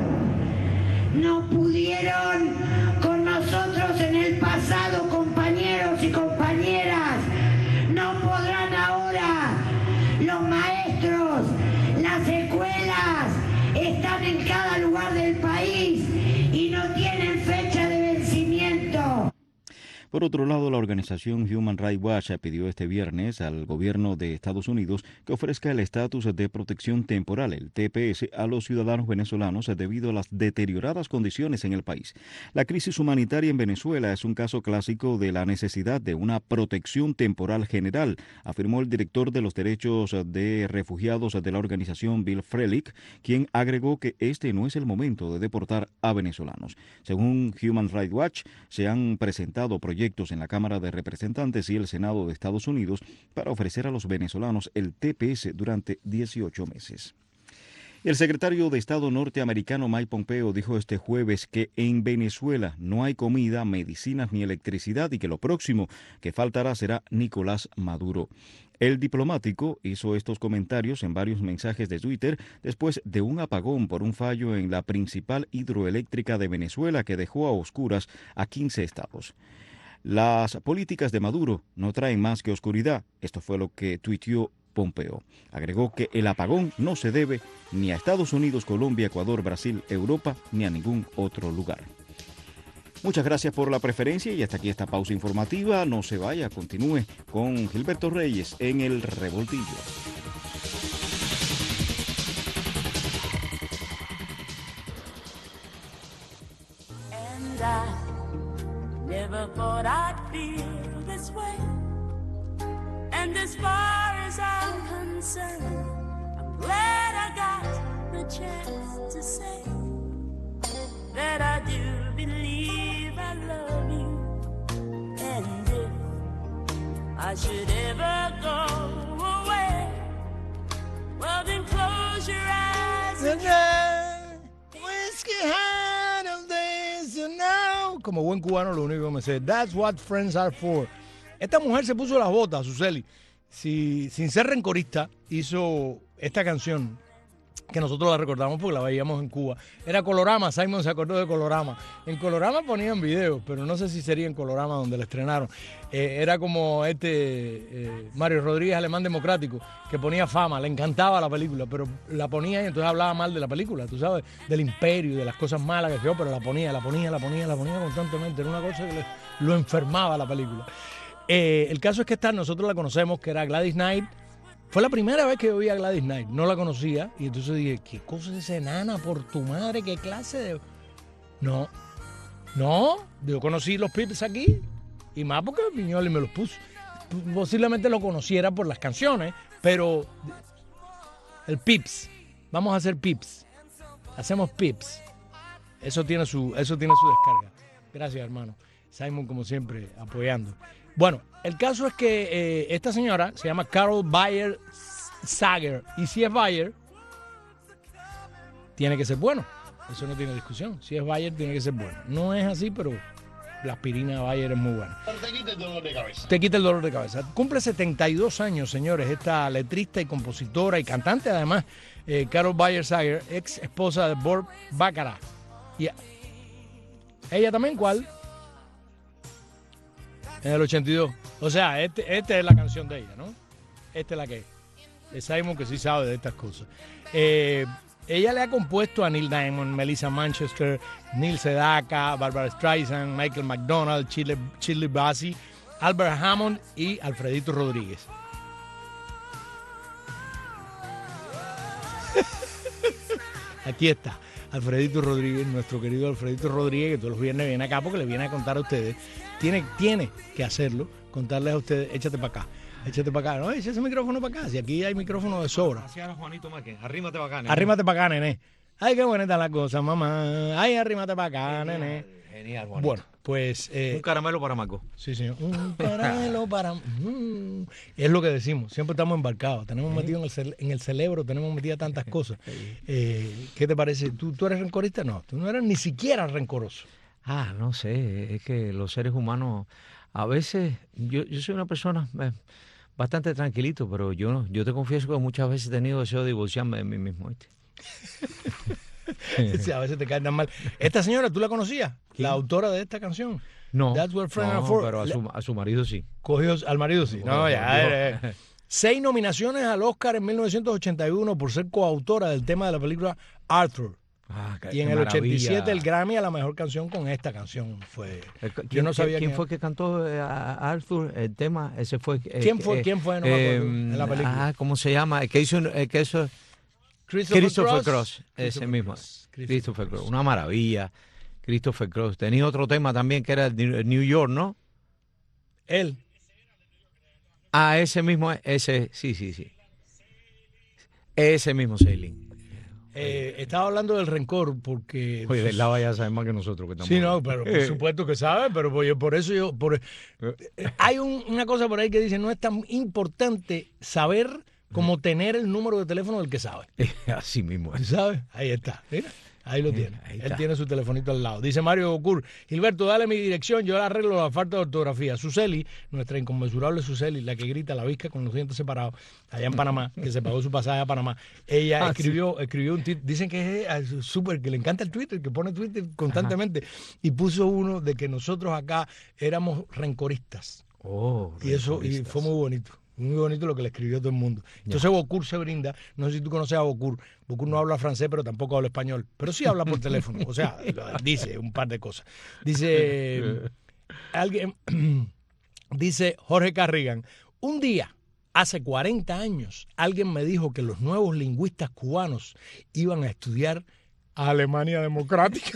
Speaker 14: No pudieron con nosotros en el pasado, compañeros y compañeras, no podrán ahora. Los maestros, las escuelas están en cada lugar del país y no tienen fecha de vencimiento.
Speaker 10: Por otro lado, la organización Human Rights Watch pidió este viernes al gobierno de Estados Unidos que ofrezca el estatus de protección temporal, el T P S, a los ciudadanos venezolanos debido a las deterioradas condiciones en el país. La crisis humanitaria en Venezuela es un caso clásico de la necesidad de una protección temporal general, afirmó el director de los derechos de refugiados de la organización, Bill Frelick, quien agregó que este no es el momento de deportar a venezolanos. Según Human Rights Watch, se han presentado proyectos en la Cámara de Representantes y el Senado de Estados Unidos para ofrecer a los venezolanos el T P S durante dieciocho meses. El secretario de Estado norteamericano Mike Pompeo dijo este jueves que en Venezuela no hay comida, medicinas ni electricidad y que lo próximo que faltará será Nicolás Maduro. El diplomático hizo estos comentarios en varios mensajes de Twitter después de un apagón por un fallo en la principal hidroeléctrica de Venezuela que dejó a oscuras a quince estados. Las políticas de Maduro no traen más que oscuridad. Esto fue lo que tuiteó Pompeo. Agregó que el apagón no se debe ni a Estados Unidos, Colombia, Ecuador, Brasil, Europa, ni a ningún otro lugar. Muchas gracias por la preferencia y hasta aquí esta pausa informativa. No se vaya, continúe con Gilberto Reyes en El Revoltillo.
Speaker 15: And I never thought I'd feel this way. And as far as I'm concerned, I'm glad I got the chance to say that I do believe I love you. And if I should ever go away, well then close your eyes and
Speaker 3: Como buen cubano, lo único que me sé, that's what friends are for. Esta mujer se puso las botas, Suseli. Si, sin ser rencorista, hizo esta canción que nosotros la recordamos porque la veíamos en Cuba. Era Colorama, Simon se acordó de Colorama. En Colorama ponían videos, pero no sé si sería en Colorama donde la estrenaron. Eh, era como este eh, Mario Rodríguez, Alemán Democrático, que ponía Fama, le encantaba la película, pero la ponía y entonces hablaba mal de la película, tú sabes, del imperio y de las cosas malas que yo, pero la ponía, la ponía, la ponía, la ponía constantemente. Era una cosa que le, lo enfermaba la película. Eh, el caso es que esta nosotros la conocemos, que era Gladys Knight. Fue la primera vez que yo vi a Gladys Knight, no la conocía, y entonces dije, ¿qué cosa es esa enana por tu madre? ¿Qué clase de...? No, no, yo conocí los Pips aquí, y más porque Viñoli me los puso. Posiblemente lo conociera por las canciones, pero el Pips, vamos a hacer Pips, hacemos Pips, eso tiene su, eso tiene su descarga. Gracias, hermano. Simon, como siempre, apoyando. Bueno, el caso es que eh, esta señora se llama Carol Bayer Sager. Y si es Bayer, tiene que ser bueno. Eso no tiene discusión. Si es Bayer, tiene que ser bueno. No es así, pero la aspirina Bayer es muy buena.
Speaker 5: Te quita el dolor de cabeza.
Speaker 3: Te quita el dolor de cabeza. Cumple setenta y dos años, señores, esta letrista y compositora y cantante, además, eh, Carol Bayer Sager, ex esposa de Bob Baccarat. Y ella también, ¿cuál? En el ochenta y dos. O sea, este, esta es la canción de ella, ¿no? Esta es la que es. Es Simon que sí sabe de estas cosas. Eh, ella le ha compuesto a Neil Diamond, Melissa Manchester, Neil Sedaka, Barbara Streisand, Michael McDonald, Shirley, Shirley Bassey, Albert Hammond y Alfredito Rodríguez. Aquí está. Alfredito Rodríguez, nuestro querido Alfredito Rodríguez, que todos los viernes viene acá porque le viene a contar a ustedes. Tiene, tiene que hacerlo, contarles a ustedes, échate para acá, échate para acá. No, echa ese micrófono para acá, si aquí hay micrófono de sobra.
Speaker 16: Gracias a Juanito Márquez, arrímate para acá, nene.
Speaker 3: Arrímate para acá, nene. Ay, qué buena está la cosa, mamá. Ay, arrímate para acá,
Speaker 16: Genial,
Speaker 3: nene.
Speaker 16: Genial, Juanito.
Speaker 3: Bueno, pues... Eh,
Speaker 16: un caramelo para Marco.
Speaker 3: Sí, señor. Un caramelo para... Mm, es lo que decimos. Siempre estamos embarcados. Tenemos metido en el, cere en el cerebro, tenemos metidas tantas cosas. Eh, ¿Qué te parece? ¿Tú, ¿Tú eres rencorista? No, tú no eres ni siquiera rencoroso.
Speaker 16: Ah, no sé. Es que los seres humanos... A veces... Yo, yo soy una persona... Eh, bastante tranquilito, pero yo no. Yo te confieso que muchas veces he tenido deseo de divorciarme de mí mismo, ¿viste?
Speaker 3: Sí, a veces te caen tan mal. Esta señora, ¿tú la conocías? ¿Quién? La autora de esta canción.
Speaker 16: No,
Speaker 3: That's what friends
Speaker 16: no
Speaker 3: are for.
Speaker 16: pero a su, a su marido sí.
Speaker 3: Cogió al marido sí. No, no ya. Eh, eh. Seis nominaciones al Oscar en mil novecientos ochenta y uno por ser coautora del tema de la película Arthur.
Speaker 16: Ah, qué,
Speaker 3: y en
Speaker 16: qué
Speaker 3: el
Speaker 16: maravilla.
Speaker 3: ochenta y siete el Grammy a la mejor canción con esta canción fue.
Speaker 16: ¿Quién,
Speaker 3: yo no sabía
Speaker 16: quién
Speaker 3: quién
Speaker 16: fue que cantó a Arthur el tema? Ese fue. Eh,
Speaker 3: ¿Quién fue?
Speaker 16: Eh,
Speaker 3: ¿Quién fue? No me acuerdo,
Speaker 16: eh,
Speaker 3: en la película.
Speaker 16: Ah, ¿cómo se llama? El que hizo, el que hizo
Speaker 3: Christopher,
Speaker 16: Christopher
Speaker 3: Cross.
Speaker 16: Cross, ese
Speaker 3: Christopher
Speaker 16: mismo.
Speaker 3: Cross.
Speaker 16: Christopher Cross, una maravilla. Christopher Cross. Tenía otro tema también que era el New York, ¿no?
Speaker 3: Él.
Speaker 16: Ah, ese mismo, ese, sí, sí, sí. Ese mismo Sailing.
Speaker 3: Eh, estaba hablando del rencor porque...
Speaker 16: Oye, del lado ya sabe más que nosotros que estamos.
Speaker 3: Sí, no, pero por supuesto que sabe, pero por, por eso yo... Por, hay un, una cosa por ahí que dice, no es tan importante saber como tener el número de teléfono del que sabe.
Speaker 16: Así mismo es.
Speaker 3: ¿Sabes? Ahí está, mira. Ahí lo
Speaker 16: Eh,
Speaker 3: tiene.
Speaker 16: ahí
Speaker 3: Él
Speaker 16: está.
Speaker 3: tiene su telefonito al lado. Dice Mario Bocur, Gilberto, dale mi dirección, yo le arreglo la falta de ortografía. Suseli, nuestra inconmensurable Suseli, la que grita la visca con los dientes separados, allá en Panamá, que se pagó su pasaje a Panamá. Ella
Speaker 16: Ah,
Speaker 3: escribió, escribió un tweet, dicen que es eh, súper, que le encanta el Twitter, que pone Twitter constantemente, y puso uno de que nosotros acá éramos rencoristas.
Speaker 16: Oh,
Speaker 3: Y eso y
Speaker 16: rencoristas.
Speaker 3: fue muy bonito. Muy bonito lo que le escribió todo el mundo. Entonces Bocur se brinda, no sé si tú conoces a Bocur, Bocur no habla francés, pero tampoco habla español, pero sí habla por teléfono, o sea, lo- dice un par de cosas. Dice, alguien, dice Jorge Carrigan, un día, hace cuarenta años, alguien me dijo que los nuevos lingüistas cubanos iban a estudiar a Alemania Democrática.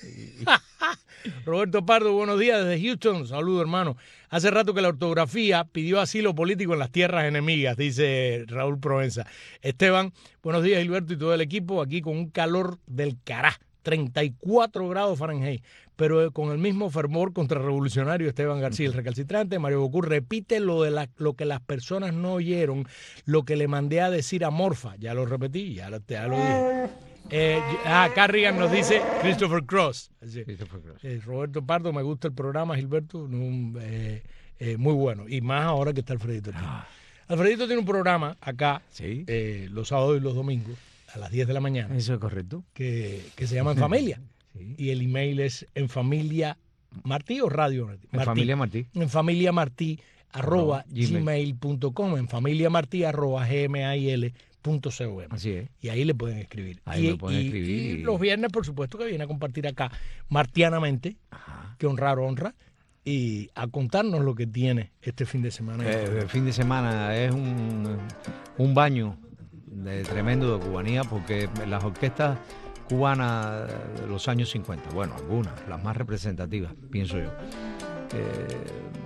Speaker 3: Roberto Pardo, buenos días desde Houston. Saludos, hermano. Hace rato que la ortografía pidió asilo político en las tierras enemigas, dice Raúl Provenza. Esteban, buenos días, Gilberto y todo el equipo. Aquí con un calor del cará, treinta y cuatro grados Fahrenheit, pero con el mismo fervor contrarrevolucionario Esteban García, el recalcitrante. Mario Bocur repite lo, de la, lo que las personas no oyeron, lo que le mandé a decir a Morfa. Ya lo repetí, ya lo, ya lo dije. Eh, ah, Carrigan nos dice Christopher Cross. Así.
Speaker 16: Christopher Cross.
Speaker 3: Eh, Roberto Pardo, me gusta el programa, Gilberto, un, eh, eh, muy bueno. Y más ahora que está Alfredito aquí.
Speaker 16: Ah.
Speaker 3: Alfredito tiene un programa acá,
Speaker 16: Sí.
Speaker 3: eh, los sábados y los domingos, a las diez de la mañana,
Speaker 16: Eso es correcto.
Speaker 3: que, que se llama En Familia.
Speaker 16: Sí.
Speaker 3: Y el email es en familia Martí o Radio Martí.
Speaker 16: En familia Martí.
Speaker 3: En familia Martí arroba
Speaker 16: Arroba gmail.
Speaker 3: gmail punto com, en familia Martí arroba gmail punto com.
Speaker 16: Así es.
Speaker 3: Y ahí le pueden escribir.
Speaker 16: Ahí
Speaker 3: y,
Speaker 16: me pueden
Speaker 3: y-
Speaker 16: escribir
Speaker 3: y
Speaker 16: y-
Speaker 3: los viernes, por supuesto, que viene a compartir acá martianamente, que honrar honra, y a contarnos lo que tiene este fin de semana.
Speaker 16: Eh, el fin de semana es un, un baño de tremendo de cubanía porque las orquestas cubanas de los años cincuenta, bueno, algunas, las más representativas, pienso yo. Eh,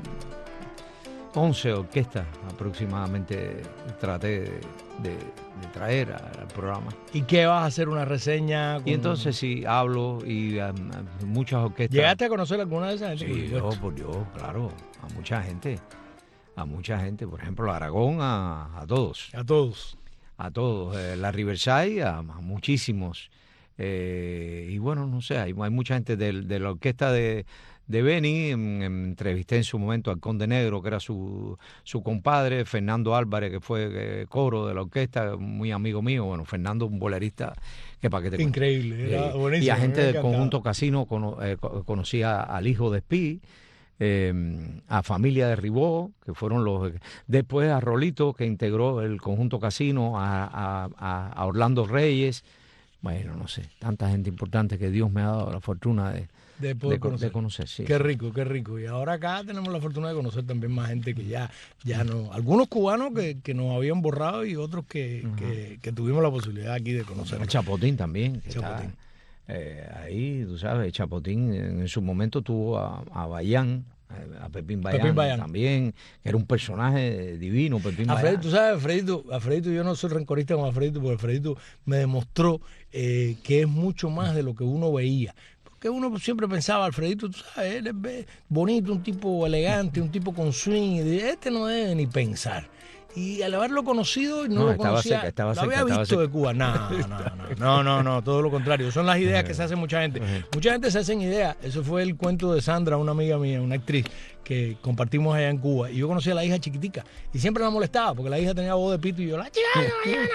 Speaker 16: once orquestas aproximadamente traté de, de- de traer al programa.
Speaker 3: ¿Y qué vas a hacer una reseña? Con...
Speaker 16: Y entonces sí, hablo y um, muchas orquestas...
Speaker 3: ¿Llegaste a conocer alguna de esas gente?
Speaker 16: Sí, yo, por Dios, claro, a mucha gente, a mucha gente, por ejemplo, a Aragón, a, a todos.
Speaker 3: A todos.
Speaker 16: A todos, eh, la Riverside, a, a muchísimos. Eh, y bueno, no sé, hay, hay mucha gente de, de la orquesta de, de Beni, em, em, entrevisté en su momento al Conde Negro, que era su, su compadre, Fernando Álvarez, que fue eh, coro de la orquesta, muy amigo mío, bueno, Fernando, un bolerista, que para que te cuento.
Speaker 3: Increíble, era
Speaker 16: Sí.
Speaker 3: buenísimo.
Speaker 16: Y a
Speaker 3: me
Speaker 16: gente del
Speaker 3: encantaba.
Speaker 16: conjunto Casino, cono- eh, co- conocí a- al hijo de Spi, eh, a Familia de Ribó, que fueron los... Después a Rolito, que integró el conjunto Casino, a, a- a- a Orlando Reyes. Bueno, no sé, tanta gente importante que Dios me ha dado la fortuna de,
Speaker 3: De poder
Speaker 16: de co-
Speaker 3: conocer.
Speaker 16: de conocer, sí.
Speaker 3: Qué rico, qué rico. Y ahora acá tenemos la fortuna de conocer también más gente que ya, ya no. Algunos cubanos que, que nos habían borrado y otros que, que, que tuvimos la posibilidad aquí de conocer.
Speaker 16: El Chapotín también. que está,
Speaker 3: Chapotín.
Speaker 16: eh, ahí, tú sabes, Chapotín en, en su momento tuvo a, a Bayán, a Pepín Bayán,
Speaker 3: Pepín Bayán.
Speaker 16: también, que era un personaje divino, Pepín
Speaker 3: Alfredito,
Speaker 16: Bayán.
Speaker 3: tú sabes, Alfredito, Alfredito, yo no soy rencorista con Alfredito, porque Alfredito me demostró eh, que es mucho más de lo que uno veía. Porque uno siempre pensaba, Alfredito, tú sabes, él es be- bonito, un tipo elegante, un tipo con swing, y de, este no debe ni pensar. Y al haberlo conocido y no,
Speaker 16: No,
Speaker 3: lo
Speaker 16: estaba
Speaker 3: conocía,
Speaker 16: cerca, estaba
Speaker 3: lo
Speaker 16: cerca,
Speaker 3: había
Speaker 16: estaba
Speaker 3: visto
Speaker 16: cerca.
Speaker 3: de Cuba. No, no, no, no, no, no, todo lo contrario. Son las ideas que se hace mucha gente. Mucha gente se hacen ideas. Eso fue el cuento de Sandra, una amiga mía, una actriz que compartimos allá en Cuba. Y yo conocí a la hija chiquitica y siempre la molestaba porque la hija tenía voz de pito y yo, la chica, no, no, no, no, no,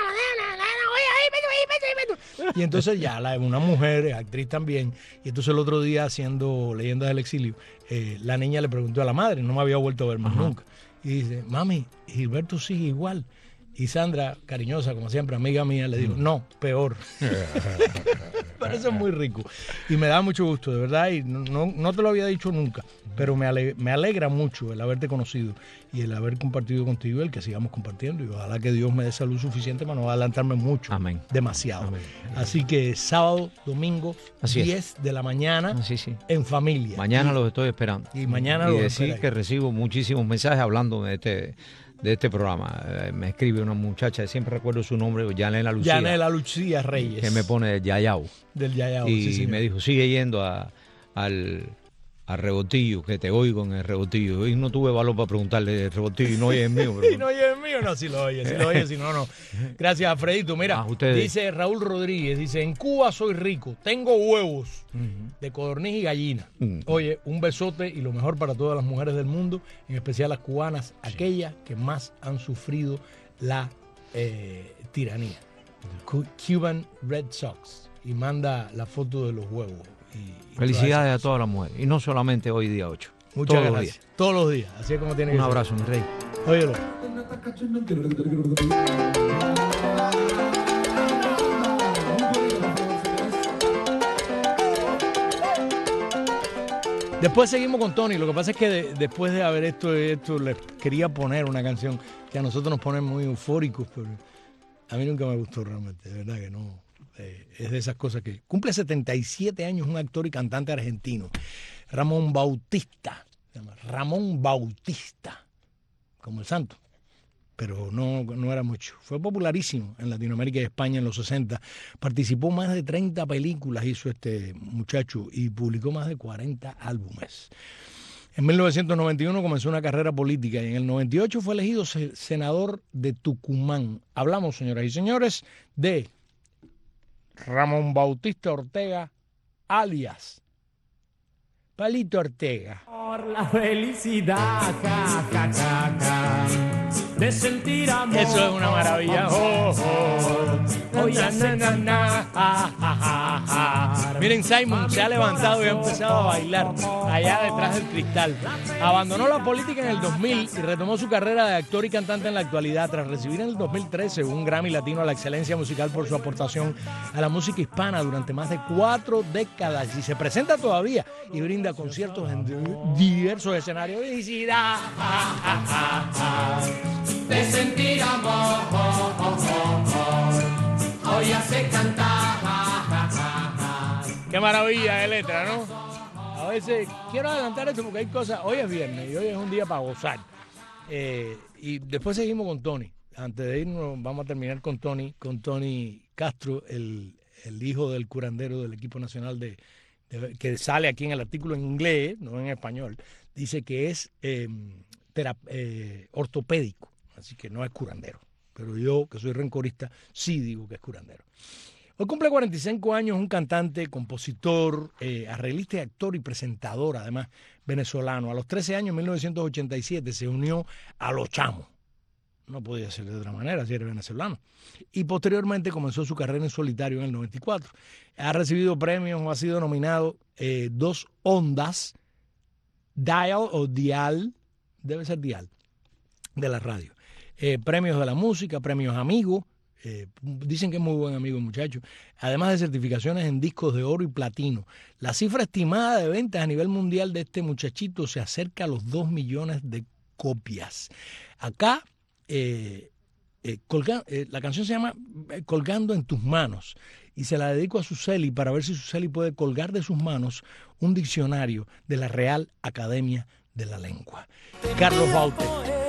Speaker 3: no, y entonces ya la, una mujer, actriz también, y entonces el otro día haciendo Leyendas del Exilio, eh, la niña le preguntó a la madre, no me había vuelto a ver más nunca, y dice, mami, Gilberto sigue igual. Y Sandra, cariñosa como siempre, amiga mía, le dijo, no, peor. Pero eso es muy rico. Y me da mucho gusto, de verdad, y no, no, no te lo había dicho nunca, pero me alegra, me alegra mucho el haberte conocido y el haber compartido contigo y el que sigamos compartiendo. Y ojalá que Dios me dé salud suficiente para no adelantarme mucho.
Speaker 16: Amén.
Speaker 3: Demasiado.
Speaker 16: Amén.
Speaker 3: Así que sábado, domingo,
Speaker 16: Así es.
Speaker 3: diez de la mañana,
Speaker 16: Sí, sí.
Speaker 3: en familia.
Speaker 16: Mañana
Speaker 3: Y-
Speaker 16: los estoy esperando.
Speaker 3: y mañana
Speaker 16: Y
Speaker 3: los
Speaker 16: decir
Speaker 3: esperáis.
Speaker 16: que recibo muchísimos mensajes hablando de este, de este programa. Eh, me escribe una muchacha, siempre recuerdo su nombre, Yanela Lucía,
Speaker 3: Yanela Lucía Reyes.
Speaker 16: que me pone Yayao.
Speaker 3: Del Yayao,
Speaker 16: y
Speaker 3: sí, señor.
Speaker 16: me dijo, sigue yendo a, al, a Rebotillo, que te oigo en el Rebotillo. Hoy no tuve valor para preguntarle el Rebotillo y no oye el mío. Pero...
Speaker 3: y no oye el mío, no, si lo oye, si lo oye, si no, no. Gracias, Alfredito. Mira,
Speaker 16: ah,
Speaker 3: dice Raúl Rodríguez, dice, en Cuba soy rico, tengo huevos uh-huh. de codorniz y gallina. Uh-huh. Oye, un besote y lo mejor para todas las mujeres del mundo, en especial las cubanas, sí. aquellas que más han sufrido la eh, tiranía. Cuban Red Sox. Y manda la foto de los huevos. Y, y
Speaker 16: felicidades a todas las mujeres. Y no solamente hoy día ocho.
Speaker 3: Muchas
Speaker 16: todos
Speaker 3: gracias.
Speaker 16: Los días.
Speaker 3: Todos los días. Así es como tiene que ser.
Speaker 16: Un abrazo, mi rey.
Speaker 3: Óyelo. Después seguimos con Tony. Lo que pasa es que de, después de haber esto, esto, les quería poner una canción que a nosotros nos pone muy eufóricos, pero a mí nunca me gustó realmente. De verdad que no. Eh, es de esas cosas que... Cumple setenta y siete años un actor y cantante argentino, Ramón Bautista. Se llama Ramón Bautista, como el santo, pero no, no era mucho. Fue popularísimo en Latinoamérica y España en los sesenta. Participó en más de treinta películas, hizo este muchacho, y publicó más de cuarenta álbumes. En mil novecientos noventa y uno comenzó una carrera política y en el noventa y ocho fue elegido senador de Tucumán. Hablamos, señoras y señores, de Ramón Bautista Ortega, alias Palito Ortega.
Speaker 17: Por la felicidad, ja, ja, ja, ja, de sentir amor.
Speaker 3: Eso es una maravilla. Oh, oh, oh, na, na, na, na, ja, ja, ja, ja. Miren, Simon se ha levantado y ha empezado a bailar allá detrás del cristal. Abandonó la política en el dos mil y retomó su carrera de actor y cantante en la actualidad tras recibir en el dos mil trece un Grammy Latino a la excelencia musical por su aportación a la música hispana durante más de cuatro décadas. Y se presenta todavía y brinda conciertos en diversos escenarios. ¡Felicidad!
Speaker 17: De sentir amor, oh, oh, oh, oh. Hoy hace cantar.
Speaker 3: Qué maravilla de letra, ¿no? A veces quiero adelantar esto porque hay cosas. Hoy es viernes y hoy es un día para gozar. Eh, y después seguimos con Tony. Antes de irnos, vamos a terminar con Tony, con Tony Castro, el, el hijo del curandero del equipo nacional de, de que sale aquí en el artículo en inglés, no en español. Dice que es eh, terap, eh, ortopédico, así que no es curandero. Pero yo, que soy rencorista, sí digo que es curandero. Hoy cumple cuarenta y cinco años un cantante, compositor, eh, arreglista, actor y presentador, además venezolano. A los trece años, en mil novecientos ochenta y siete, se unió a Los Chamos. No podía ser de otra manera si era venezolano. Y posteriormente comenzó su carrera en solitario en el noventa y cuatro. Ha recibido premios, ha sido nominado eh, dos ondas, Dial o Dial, debe ser Dial, de la radio. Eh, premios de la música, premios amigos. Eh, dicen que es muy buen amigo el muchacho, además de certificaciones en discos de oro y platino. La cifra estimada de ventas a nivel mundial de este muchachito se acerca a los dos millones de copias. Acá eh, eh, colga, eh, la canción se llama Colgando en tus manos y se la dedico a Suseli para ver si Suseli puede colgar de sus manos un diccionario de la Real Academia de la Lengua. Carlos Baute.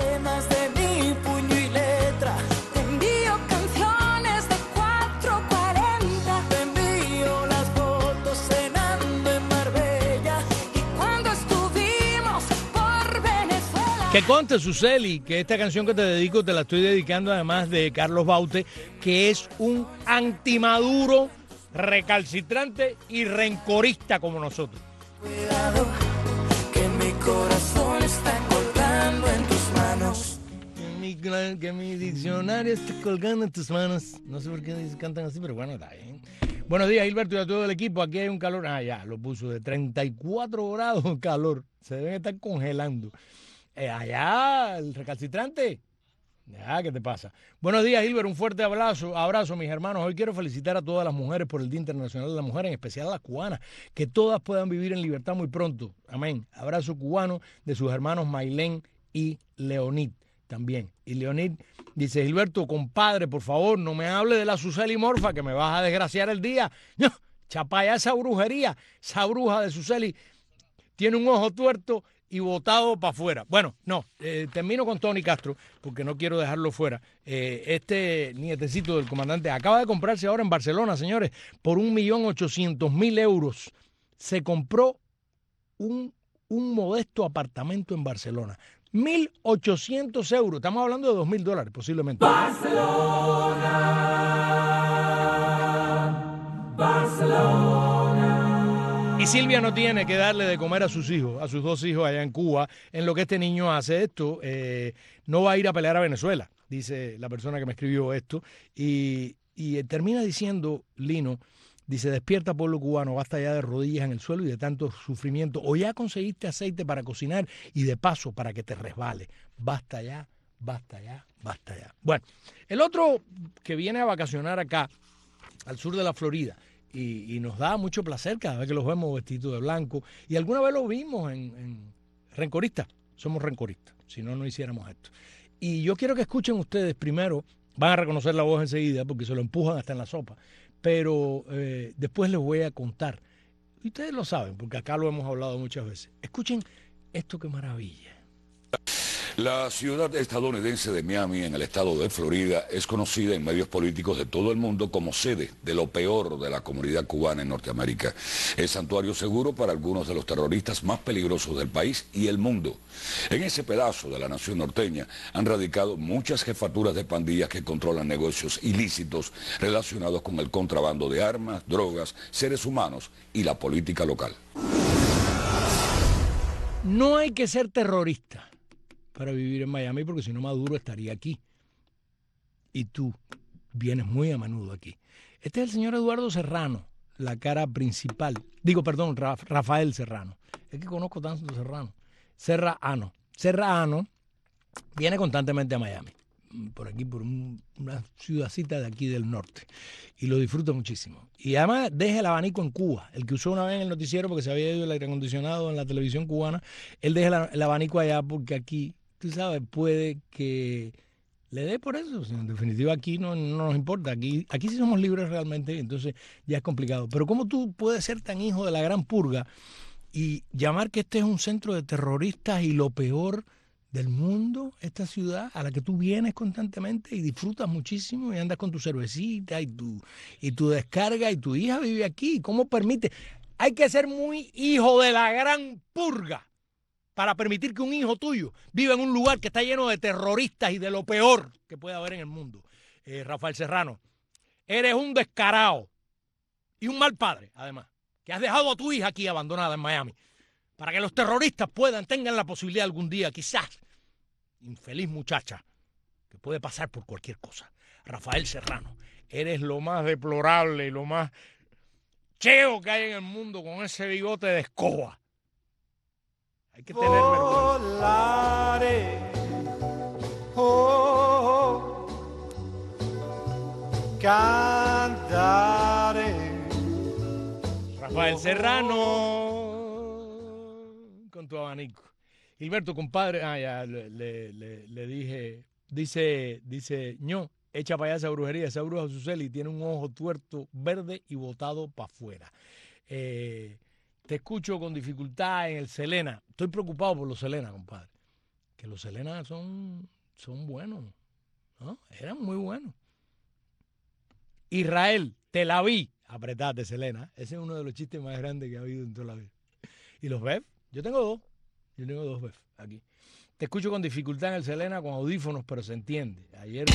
Speaker 3: Que conte, Suseli, que esta canción que te dedico te la estoy dedicando además de Carlos Baute, que es un antimaduro, recalcitrante y rencorista como nosotros.
Speaker 17: Cuidado, que mi corazón está colgando en tus manos.
Speaker 3: Que mi, que mi diccionario está colgando en tus manos. No sé por qué cantan así, pero bueno, está bien. Buenos días, Gilberto, y a todo el equipo. Aquí hay un calor, ah, ya, lo puso, de treinta y cuatro grados calor. Se deben estar congelando. Eh, allá, el recalcitrante. Ya, ¿qué te pasa? Buenos días, Gilbert. Un fuerte abrazo, abrazo, mis hermanos. Hoy quiero felicitar a todas las mujeres por el Día Internacional de la Mujer, en especial a las cubanas. Que todas puedan vivir en libertad muy pronto. Amén. Abrazo cubano de sus hermanos Mailén y Leonid también. Y Leonid dice, Gilberto, compadre, por favor, no me hable de la Suseli Morfa, que me vas a desgraciar el día. No, chapaya esa brujería. Esa bruja de Suseli tiene un ojo tuerto y botado para afuera. Bueno, no, eh, termino con Tony Castro, porque no quiero dejarlo fuera. Eh, este nietecito del comandante acaba de comprarse ahora en Barcelona, señores, por un millón ochocientos mil euros. Se compró un un modesto apartamento en Barcelona. mil ochocientos euros. Estamos hablando de dos mil dólares posiblemente.
Speaker 17: Barcelona, Barcelona.
Speaker 3: Y Silvia no tiene que darle de comer a sus hijos, a sus dos hijos allá en Cuba, en lo que este niño hace esto. Eh, no va a ir a pelear a Venezuela, dice la persona que me escribió esto. Y, y termina diciendo, Lino, dice, despierta pueblo cubano, basta ya de rodillas en el suelo y de tanto sufrimiento. O ya conseguiste aceite para cocinar y de paso para que te resbale. Basta ya, basta ya, basta ya. Bueno, el otro que viene a vacacionar acá, al sur de la Florida, y, y nos da mucho placer cada vez que los vemos vestidos de blanco, y alguna vez lo vimos en, en Rencoristas, somos rencoristas, si no, no hiciéramos esto. Y yo quiero que escuchen ustedes primero, van a reconocer la voz enseguida porque se lo empujan hasta en la sopa, pero eh, después les voy a contar, y ustedes lo saben porque acá lo hemos hablado muchas veces. Escuchen esto, qué maravilla.
Speaker 18: La ciudad estadounidense de Miami, en el estado de Florida, es conocida en medios políticos de todo el mundo como sede de lo peor de la comunidad cubana en Norteamérica. Es santuario seguro para algunos de los terroristas más peligrosos del país y el mundo. En ese pedazo de la nación norteña han radicado muchas jefaturas de pandillas que controlan negocios ilícitos relacionados con el contrabando de armas, drogas, seres humanos y la política local.
Speaker 3: No hay que ser terrorista para vivir en Miami, porque si no Maduro estaría aquí. Y tú vienes muy a menudo aquí. Este es el señor Eduardo Serrano, la cara principal. Digo, perdón, Rafael Serrano. Es que conozco tanto Serrano. Serrano. Serrano viene constantemente a Miami, por aquí, por un, una ciudadcita de aquí del norte. Y lo disfruta muchísimo. Y además deja el abanico en Cuba. El que usó una vez en el noticiero porque se había ido el aire acondicionado en la televisión cubana, él deja el, el abanico allá porque aquí, tú sabes, puede que le dé por eso. En definitiva, aquí no, no nos importa. Aquí, aquí sí somos libres realmente, entonces ya es complicado. Pero ¿cómo tú puedes ser tan hijo de la gran purga y llamar que este es un centro de terroristas y lo peor del mundo, esta ciudad a la que tú vienes constantemente y disfrutas muchísimo y andas con tu cervecita y tu, y tu descarga y tu hija vive aquí? ¿Cómo permite? Hay que ser muy hijo de la gran purga para permitir que un hijo tuyo viva en un lugar que está lleno de terroristas y de lo peor que puede haber en el mundo. Eh, Rafael Serrano, eres un descarado y un mal padre, además, que has dejado a tu hija aquí abandonada en Miami para que los terroristas puedan, tengan la posibilidad algún día, quizás, infeliz muchacha, que puede pasar por cualquier cosa. Rafael Serrano, eres lo más deplorable y lo más cheo que hay en el mundo con ese bigote de escoba. Hay que tener vergüenza.
Speaker 17: Volare, oh, cantare.
Speaker 3: Rafael Serrano, con tu abanico. Gilberto, compadre, ah, ya le, le, le, le dije, dice, dice, ño, echa para allá esa brujería, esa bruja Suseli tiene un ojo tuerto, verde y botado para afuera. Eh, te escucho con dificultad en el Selena. Estoy preocupado por los Selena, compadre. Que los Selena son, son buenos, ¿no? Eran muy buenos. Israel, te la vi. Apretate, Selena. Ese es uno de los chistes más grandes que ha habido en toda la vida. ¿Y los B E F? Yo tengo dos. Yo tengo dos B E F aquí. Te escucho con dificultad en el Selena con audífonos, pero se entiende. Ayer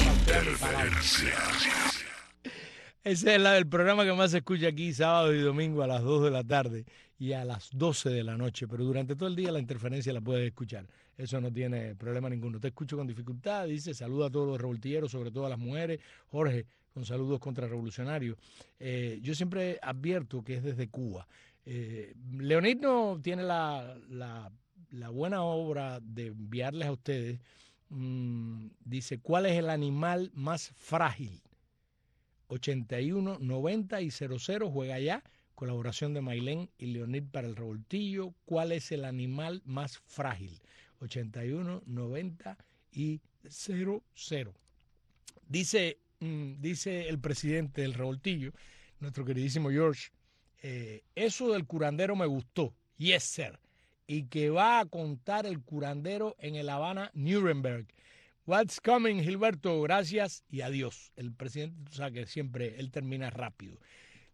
Speaker 3: esa es la del programa que más se escucha aquí sábado y domingo a las dos de la tarde y a las doce de la noche, pero durante todo el día la interferencia la puedes escuchar. Eso no tiene problema ninguno. Te escucho con dificultad, dice, saluda a todos los revoltilleros, sobre todo a las mujeres. Jorge, con saludos contrarrevolucionarios. Eh, yo siempre advierto que es desde Cuba. Eh, Leonid no tiene la, la, la buena obra de enviarles a ustedes. Mm, dice, ¿cuál es el animal más frágil? ochenta y uno, noventa y cero cero, juega ya. Colaboración de Mailén y Leonid para el revoltillo. ¿Cuál es el animal más frágil? ochenta y uno, noventa y cero cero. Dice, mm, dice el presidente del revoltillo, nuestro queridísimo George, eh, eso del curandero me gustó. Yes, sir. Y que va a contar el curandero en el Habana, Nuremberg. What's coming, Gilberto? Gracias y adiós. El presidente, tú sabes que siempre él termina rápido.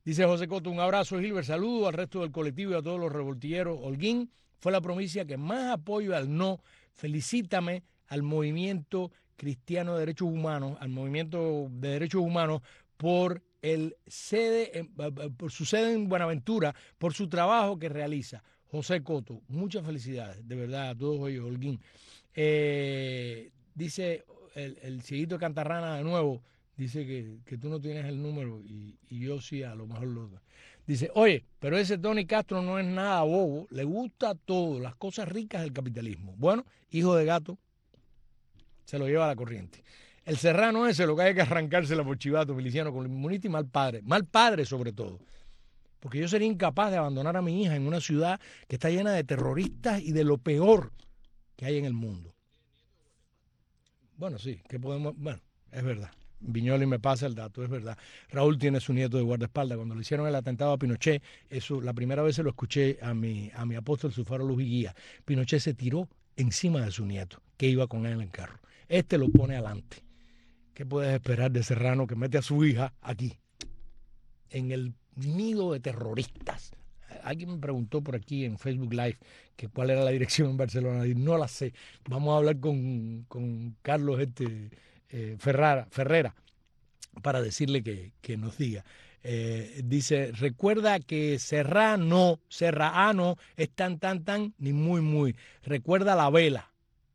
Speaker 3: Dice José Coto, un abrazo, Gilbert, saludo al resto del colectivo y a todos los revoltilleros. Holguín fue la provincia que más apoyo al no. Felicítame al movimiento cristiano de derechos humanos, al movimiento de derechos humanos por el sede, por su sede en Buenaventura, por su trabajo que realiza. José Coto, muchas felicidades, de verdad, a todos ellos, Holguín. Eh, dice el, el cieguito de Cantarrana de nuevo, dice que, que tú no tienes el número y, y yo sí, a lo mejor lo... Dice, oye, pero ese Tony Castro no es nada bobo, le gusta todo, las cosas ricas del capitalismo. Bueno, hijo de gato, se lo lleva a la corriente. El serrano ese, lo que hay que arrancársela por chivato, miliciano, con inmunita y mal padre. Mal padre sobre todo. Porque yo sería incapaz de abandonar a mi hija en una ciudad que está llena de terroristas y de lo peor que hay en el mundo. Bueno, sí, que podemos... Bueno, es verdad. Viñoli me pasa el dato, es verdad. Raúl tiene su nieto de guardaespaldas. Cuando le hicieron el atentado a Pinochet, eso la primera vez se lo escuché a mi, a mi apóstol, su faro luz y guía. Pinochet se tiró encima de su nieto, que iba con él en el carro. Este lo pone adelante. ¿Qué puedes esperar de Serrano que mete a su hija aquí, en el nido de terroristas? Alguien me preguntó por aquí en Facebook Live que cuál era la dirección en Barcelona. Y no la sé. Vamos a hablar con, con Carlos este, eh, Ferrara, Ferrera para decirle que, que nos diga. Eh, dice, recuerda que Serrano, Serrano es tan, tan, tan, ni muy, muy. Recuerda la vela.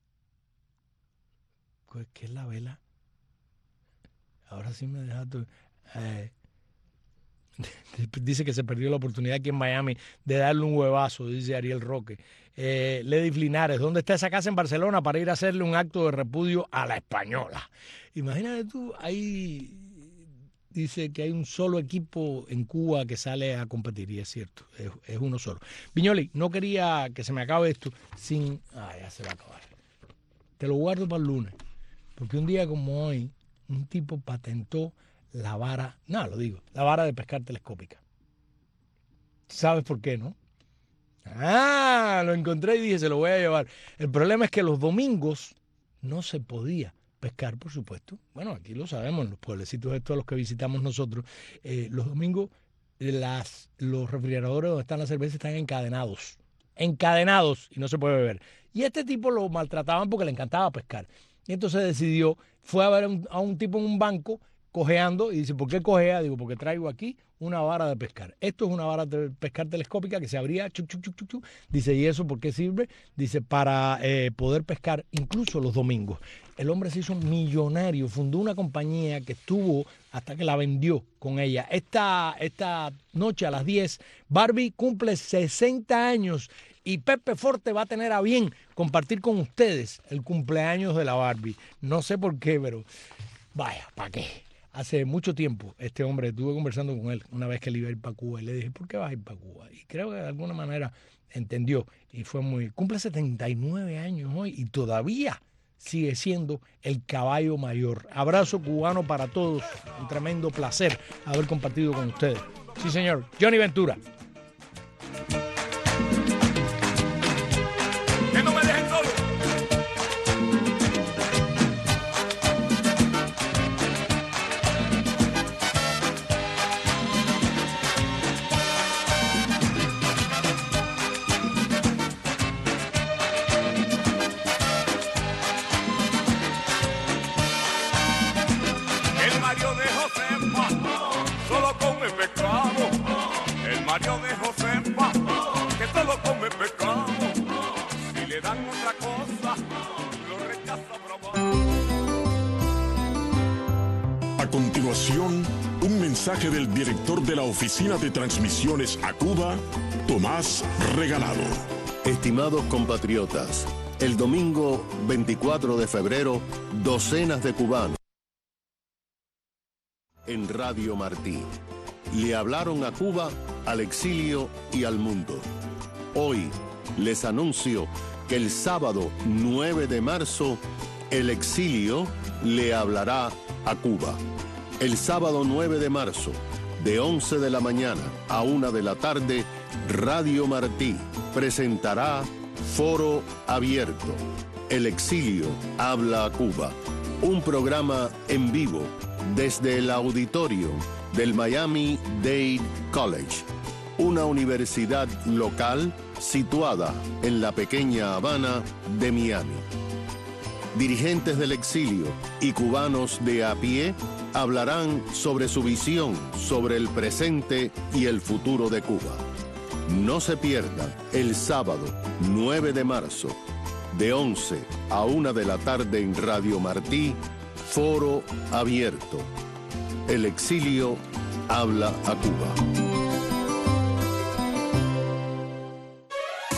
Speaker 3: ¿Qué es la vela? Ahora sí me dejaste... Eh, dice que se perdió la oportunidad aquí en Miami de darle un huevazo, dice Ariel Roque. Eh, Ledis Linares, ¿dónde está esa casa en Barcelona para ir a hacerle un acto de repudio a la española? Imagínate tú, ahí dice que hay un solo equipo en Cuba que sale a competir, y es cierto, es, es uno solo. Viñoli, no quería que se me acabe esto sin... Ah, ya se va a acabar. Te lo guardo para el lunes, porque un día como hoy, un tipo patentó la vara, no, lo digo, la vara de pescar telescópica. ¿Sabes por qué, no? Ah, lo encontré y dije, se lo voy a llevar. El problema es que los domingos no se podía pescar, por supuesto. Bueno, aquí lo sabemos, en los pueblecitos estos a los que visitamos nosotros, eh, los domingos las, los refrigeradores donde están las cervezas están encadenados. Encadenados y no se puede beber. Y este tipo lo maltrataban porque le encantaba pescar. Y entonces decidió, fue a ver a un, a un tipo en un banco cojeando y dice, ¿por qué cojea? Digo, porque traigo aquí una vara de pescar. Esto es una vara de pescar telescópica que se abría, chuc, chuc, chuc, chuc, chuc. Dice, ¿y eso por qué sirve? Dice, para eh, poder pescar incluso los domingos. El hombre se hizo millonario, fundó una compañía que estuvo hasta que la vendió con ella. Esta, esta noche a las diez, Barbie cumple sesenta años y Pepe Forte va a tener a bien compartir con ustedes el cumpleaños de la Barbie. No sé por qué, pero vaya, ¿para qué? Hace mucho tiempo este hombre, estuve conversando con él una vez que él iba a ir para Cuba y le dije, ¿por qué vas a ir para Cuba? Y creo que de alguna manera entendió y fue muy... Cumple setenta y nueve años hoy y todavía sigue siendo el caballo mayor. Abrazo cubano para todos, un tremendo placer haber compartido con ustedes. Sí, señor, Johnny Ventura.
Speaker 1: Que no me dejen solo. El Mario de Josefa solo come pescado. El Mario de Josefa que solo come pescado. Si le dan otra cosa, lo rechaza bravo.
Speaker 8: A continuación, un mensaje del director de la Oficina de Transmisiones a Cuba, Tomás Regalado.
Speaker 9: Estimados compatriotas, el domingo veinticuatro de febrero, docenas de cubanos en Radio Martí le hablaron a Cuba, al exilio y al mundo. Hoy les anuncio que el sábado nueve de marzo, el exilio le hablará a Cuba. El sábado nueve de marzo, de once de la mañana a una de la tarde, Radio Martí presentará Foro Abierto. El exilio habla a Cuba. Un programa en vivo desde el auditorio del Miami Dade College, una universidad local situada en la pequeña Habana de Miami. Dirigentes del exilio y cubanos de a pie hablarán sobre su visión sobre el presente y el futuro de Cuba. No se pierdan el sábado nueve de marzo, de once a una de la tarde en Radio Martí, Foro Abierto. El exilio habla a Cuba.